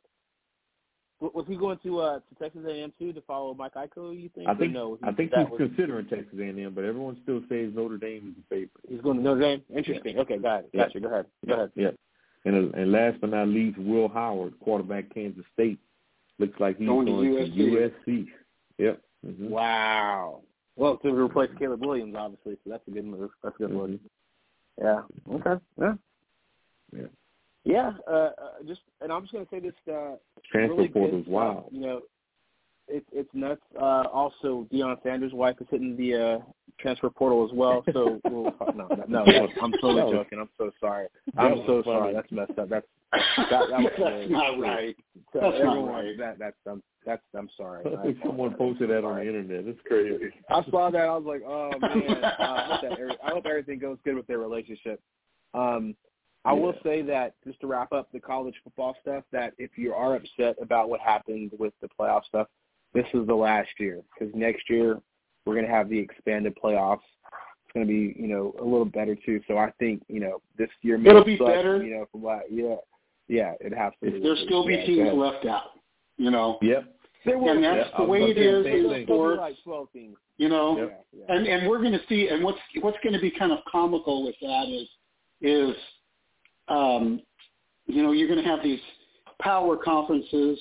Was he going to uh, to Texas A and M too to follow Mike Eichel, you think? I think no, I think he's was... considering Texas A and M, but everyone still says Notre Dame is the favorite. He's going to Notre Dame? Interesting. Yeah. Okay, got it. Gotcha. Yeah. Go ahead. Go ahead. Yeah. And, and last but not least, Will Howard, quarterback, Kansas State. Looks like he's going, going to U S C. Yep. Mm-hmm. Wow. Well, to replace Caleb Williams, obviously, so that's a good move. That's a good move. Mm-hmm. Yeah. Okay. Yeah. Yeah. Yeah. Uh, uh, just and I'm just going to say this. Uh, Transfer really portal is wild. You know, it's it's nuts. Uh, also, Deion Sanders' wife is hitting the uh, transfer portal as well. So we'll, no, no, no, I'm totally joking. I'm so sorry. I'm so sorry. That's messed up. That's that, that was that's not right. So that's everyone, not right. That that's um, that's I'm sorry. I think someone posted that on the internet. It's crazy. I saw that. I was like, oh man. Uh, I, hope that, I hope everything goes good with their relationship. Um, I yeah. will say that, just to wrap up the college football stuff, that if you are upset about what happened with the playoff stuff, this is the last year, because next year we're going to have the expanded playoffs. It's going to be, you know, a little better too. So I think, you know, this year may it'll be suck, better. You know, from what, yeah, yeah, it has to. There'll still be yeah, teams left out. You know. Yep. And that's yeah, the way it is in sports. Like twelve teams. You know, yep. yeah, and and we're going to see. And what's what's going to be kind of comical with that is is, um, you know, you're going to have these power conferences.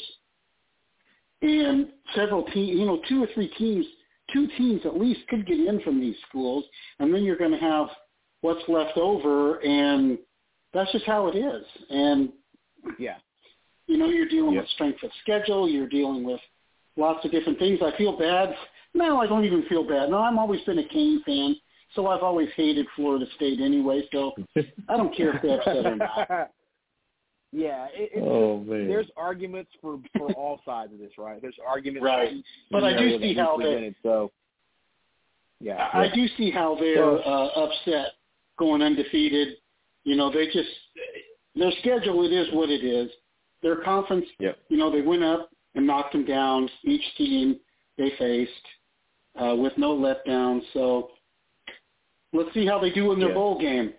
And several teams, you know, two or three teams, two teams at least could get in from these schools, and then you're going to have what's left over, and that's just how it is. And, yeah, you know, you're dealing yep. with strength of schedule, you're dealing with lots of different things. I feel bad. No, I don't even feel bad. No, I've always been a Cane fan, so I've always hated Florida State anyway, so I don't care if they're upset or not. Yeah, it, it's, oh, man. There's arguments for, for all sides of this, right? There's arguments, right? But I do see how they. So, yeah, I yeah. do see how they're uh, upset going undefeated. You know, they just their schedule. It is what it is. Their conference. Yep. You know, they went up and knocked them down. Each team they faced uh, with no letdowns. So let's see how they do in their yeah. bowl game.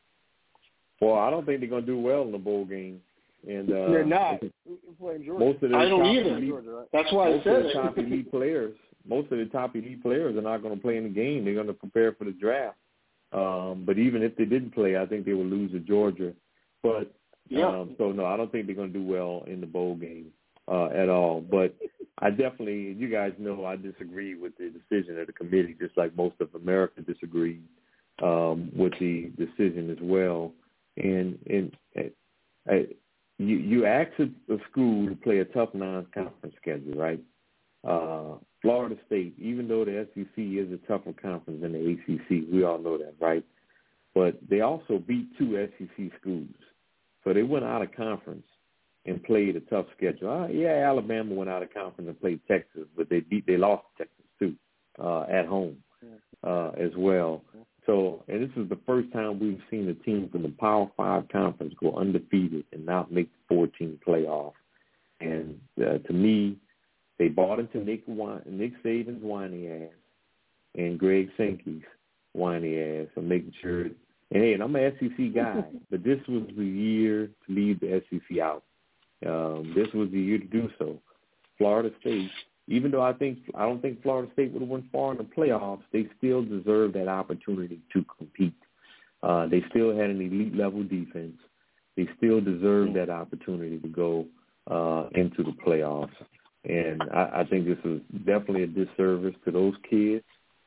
Well, I don't think they're going to do well in the bowl game. And uh, they're not. Most of the I don't top either. Elite, That's why most I said of the it. top elite players, most of the top elite players are not going to play in the game. They're going to prepare for the draft. Um, but even if they didn't play, I think they would lose to Georgia. But yeah. um, so no, I don't think they're going to do well in the bowl game uh, at all. But I definitely, you guys know, I disagree with the decision of the committee, just like most of America disagreed um, with the decision as well. And and uh, you you ask a, a school to play a tough non-conference schedule, right? Uh, Florida State, even though the S E C is a tougher conference than the A C C, we all know that, right? But they also beat two S E C schools, so they went out of conference and played a tough schedule. Uh, yeah, Alabama went out of conference and played Texas, but they beat they lost Texas too uh, at home uh, as well. So, and this is the first time we've seen a team from the Power Five conference go undefeated and not make the four-team playoff. And uh, to me, they bought into Nick Nick Saban's whiny ass and Greg Sankey's whiny ass and making sure. And hey, and I'm an S E C guy, but this was the year to leave the S E C out. Um, this was the year to do so. Florida State. Even though I think I don't think Florida State would have went far in the playoffs, they still deserve that opportunity to compete. Uh, they still had an elite level defense. They still deserve that opportunity to go uh, into the playoffs. And I, I think this is definitely a disservice to those kids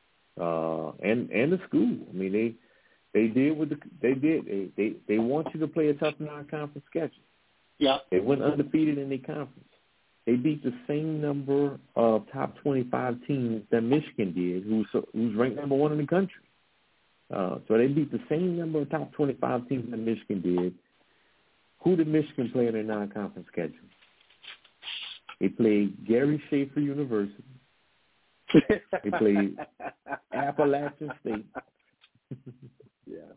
uh, and and the school. I mean, they they did what the, they did. They, they they want you to play a tough non-conference schedule. Yeah, they went undefeated in their conference. They beat the same number of top twenty-five teams that Michigan did, who's who's ranked number one in the country. Uh, so they beat the same number of top twenty-five teams that Michigan did. Who did Michigan play in their non-conference schedule? They played Gary Schaefer University. They played Appalachian State. Yeah.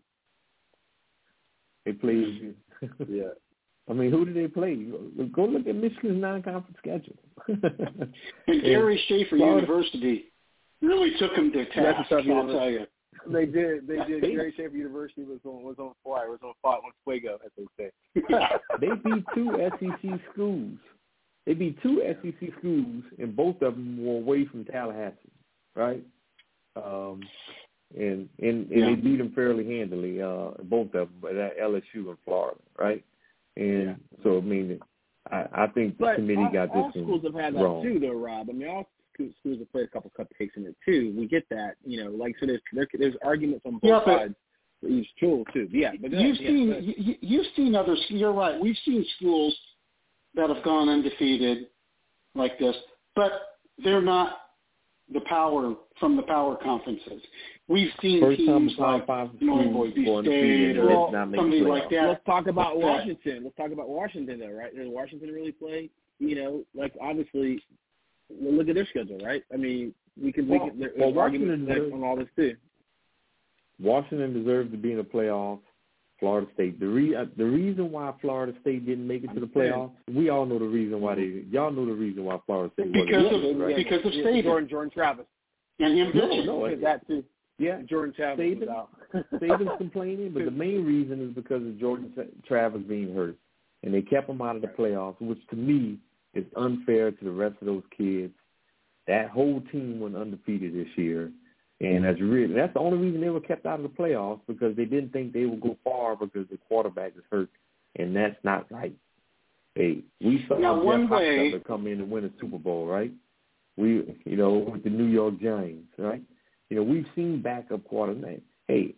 They played. Yeah. I mean, who did they play? Go look at Michigan's non-conference schedule. And Gary Schaefer Florida. University Really took them to task, I'll tell you. They did. They did. Gary Schaefer University was on was on fire. Was on fire. On fuego, as they say. They beat two S E C schools. They beat two S E C schools, and both of them were away from Tallahassee, right? Um, and and, and yeah. they beat them fairly handily, uh, both of them, at L S U and Florida, right? And yeah. so, I mean, I, I think the but committee all, got this all schools have had that wrong. too, though, Rob. I mean, all schools have played a couple cupcakes in it too. We get that, you know. Like so, there's there, there's arguments on both yeah, sides for each school too. Yeah, but you've yeah, seen yeah, you, you've seen other. You're right. We've seen schools that have gone undefeated like this, but they're not the power from the power conferences. We've seen First teams time like five you know, Boise State or well, somebody like that. Let's talk about like Washington. that. Let's talk about Washington, though, right? Does Washington really play? You know, like obviously, well, look at their schedule, right? I mean, we can well, we can there's well, arguments deserves, on all this too. Washington deserves to be in the playoffs. Florida State. The re, uh, the reason why Florida State didn't make it to the playoffs, we all know the reason why they. Y'all know the reason why Florida State wasn't. Because of right? because of yeah, Saban. Jordan Jordan Travis and him no, pitching. no, it, that too. Yeah, Jordan Travis Saban, was out. Saban's complaining, but the main reason is because of Jordan Travis being hurt, and they kept him out of the playoffs, which to me is unfair to the rest of those kids. That whole team went undefeated this year. And that's really that's the only reason they were kept out of the playoffs, because they didn't think they would go far because the quarterback is hurt, and that's not right. Hey, we saw now, Jeff one way, Hostetler come in and win a Super Bowl, right? We, you know, with the New York Giants, right? You know, we've seen backup quarterbacks. Hey,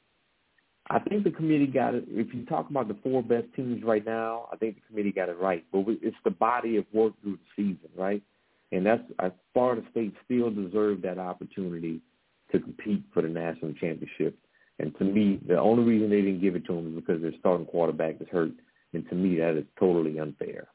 I think the committee got it. If you talk about the four best teams right now, I think the committee got it right. But we, it's the body of work through the season, right? And that's uh, Florida State still deserved that opportunity to compete for the national championship. And to me, the only reason they didn't give it to them is because their starting quarterback is hurt. And to me, that is totally unfair.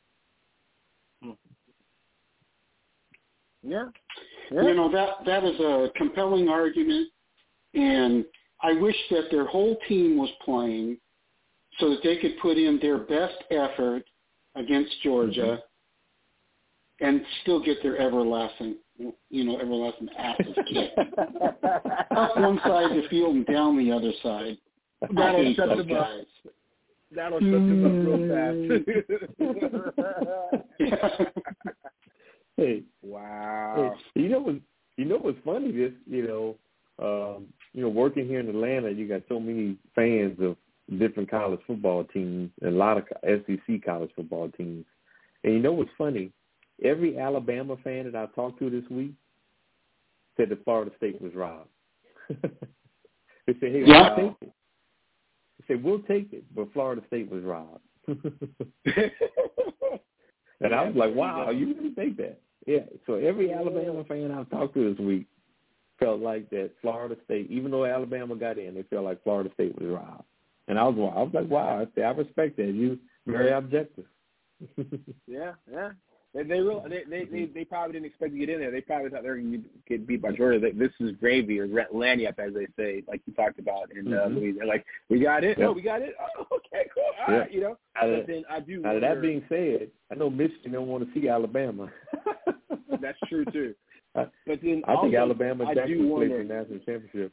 Yeah. yeah. You know, that that is a compelling argument, and I wish that their whole team was playing so that they could put in their best effort against Georgia mm-hmm. and still get their everlasting you know, everlasting asses kicked. Up one side of the field and down the other side. That'll shut them up. That'll shut them up real fast. Hey, wow. Hey, you know what? You know what's funny? This, you know, um, you know, working here in Atlanta, you got so many fans of different college football teams and a lot of S E C college football teams. And you know what's funny? Every Alabama fan that I talked to this week said that Florida State was robbed. They said, hey, yeah. we'll take it. They said, we'll take it, but Florida State was robbed. And I was like, wow, you really think that? Yeah, so every Alabama fan I've talked to this week felt like that Florida State, even though Alabama got in, they felt like Florida State was robbed. And I was, I was like, wow, I, I respect that. You very objective. yeah, yeah. They they, real, they they they they probably didn't expect to get in there. They probably thought they were going to get beat by Georgia. They, this is gravy or lanyap, as they say, like you talked about in uh, mm-hmm. Louisiana. Like, we got it. Yep. Oh, we got it. Oh, okay, cool. All yep. right, you know. Out of, but then I do. Now, wonder, that being said, I know Michigan don't want to see Alabama. That's true too. I, but then I also, think Alabama I Jackson do will play wonder, for the national championship.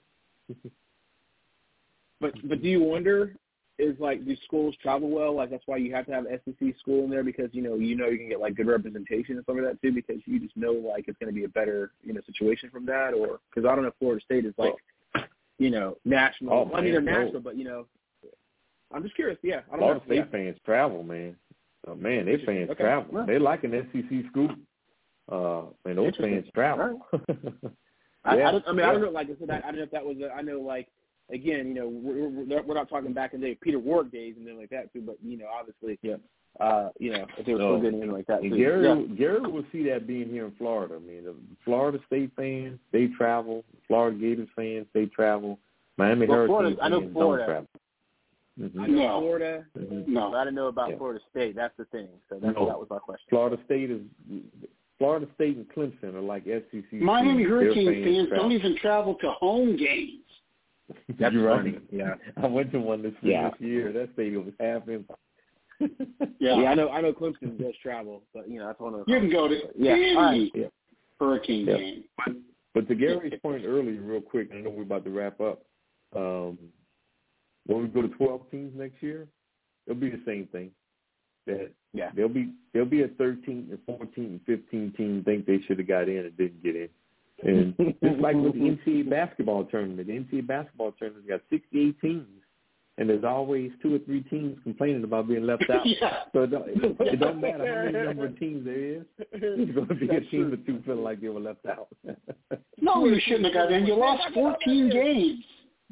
but but do you wonder? Is like, do schools travel well? Like, that's why you have to have S E C school in there, because you know you know you can get like good representation and some of that too, because you just know like it's going to be a better you know situation from that. Or because I don't know if Florida State is like well, you know national. Oh, well, I mean they're man, national, no. but you know I'm just curious. Yeah, I don't Florida know. State yeah. fans travel, man. Oh, man, their fans okay. travel. Well, they like an S E C school. Uh, and those fans travel. Right. yeah, I, I, don't, I mean yeah. I don't know. Like I said, I, I don't know if that was. A, I know like. Again, you know, we're, we're, we're not talking back in the day, Peter Warrick days and then like that too. But you know, obviously, yeah. uh, you know, if they were so, still getting in like that and too. Gary, yeah. Gary will see that being here in Florida. I mean, the Florida State fans, they travel. Florida Gators fans, they travel. Miami well, Hurricanes Florida, I know fans Florida. don't travel. Mm-hmm. I know no. Florida. Mm-hmm. No, I didn't know about yeah. Florida State. That's the thing. So that's, no. that was my question. Florida State is Florida State and Clemson are like S E C. Miami Hurricane fans, fans travel. don't even travel to home games. That's You're funny. right. Yeah, I went to one this, yeah. this year. That stadium was half empty. yeah. yeah, I know. I know Clemson does travel, but you know, that's one of you can go to yeah. any Right. yeah. Hurricane yeah. game. But to Gary's point earlier, real quick, I know we're about to wrap up. Um, when we go to twelve teams next year, it'll be the same thing. That yeah. there'll be there'll be a thirteen and fourteen and fifteen team think they should have got in and didn't get in. And just like with the N C double A basketball tournament, the N C double A basketball tournament's got sixty-eight teams, and there's always two or three teams complaining about being left out. yeah. So it don't, it don't matter how many number of teams there is. There's going to be a team or two feeling like they were left out. No, you shouldn't have got in. You lost fourteen games.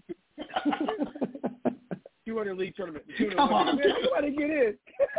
two hundred league tournament. Come on. Somebody get in.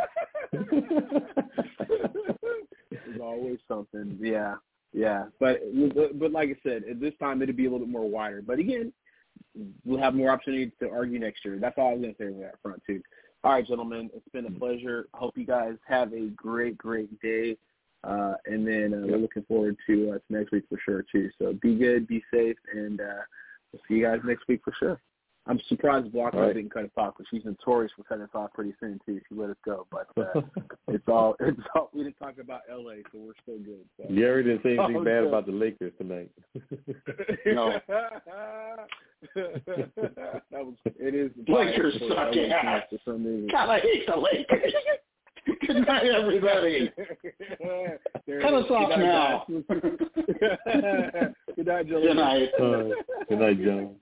There's always something. Yeah. Yeah. But, but like I said, at this time it'd be a little bit more wider. But again, we'll have more opportunities to argue next year. That's all I was going to say on that front, too. All right, gentlemen, it's been a pleasure. Hope you guys have a great, great day. Uh, and then uh, we're looking forward to, uh, to next week for sure, too. So be good, be safe, and uh, we'll see you guys next week for sure. I'm surprised Blocker right. didn't cut us off because she's notorious for cutting us off pretty soon, too. She let us go. But uh, it's all, it's all, we didn't talk about L A, so we're still good. So. Gary didn't say anything oh, bad good. about the Lakers tonight. No. that was, it is. Lakers suck ass. For some reason. God, I hate the Lakers. Good night, everybody. Cut us off now. Good night, Joe. Good night. Uh, good night, John.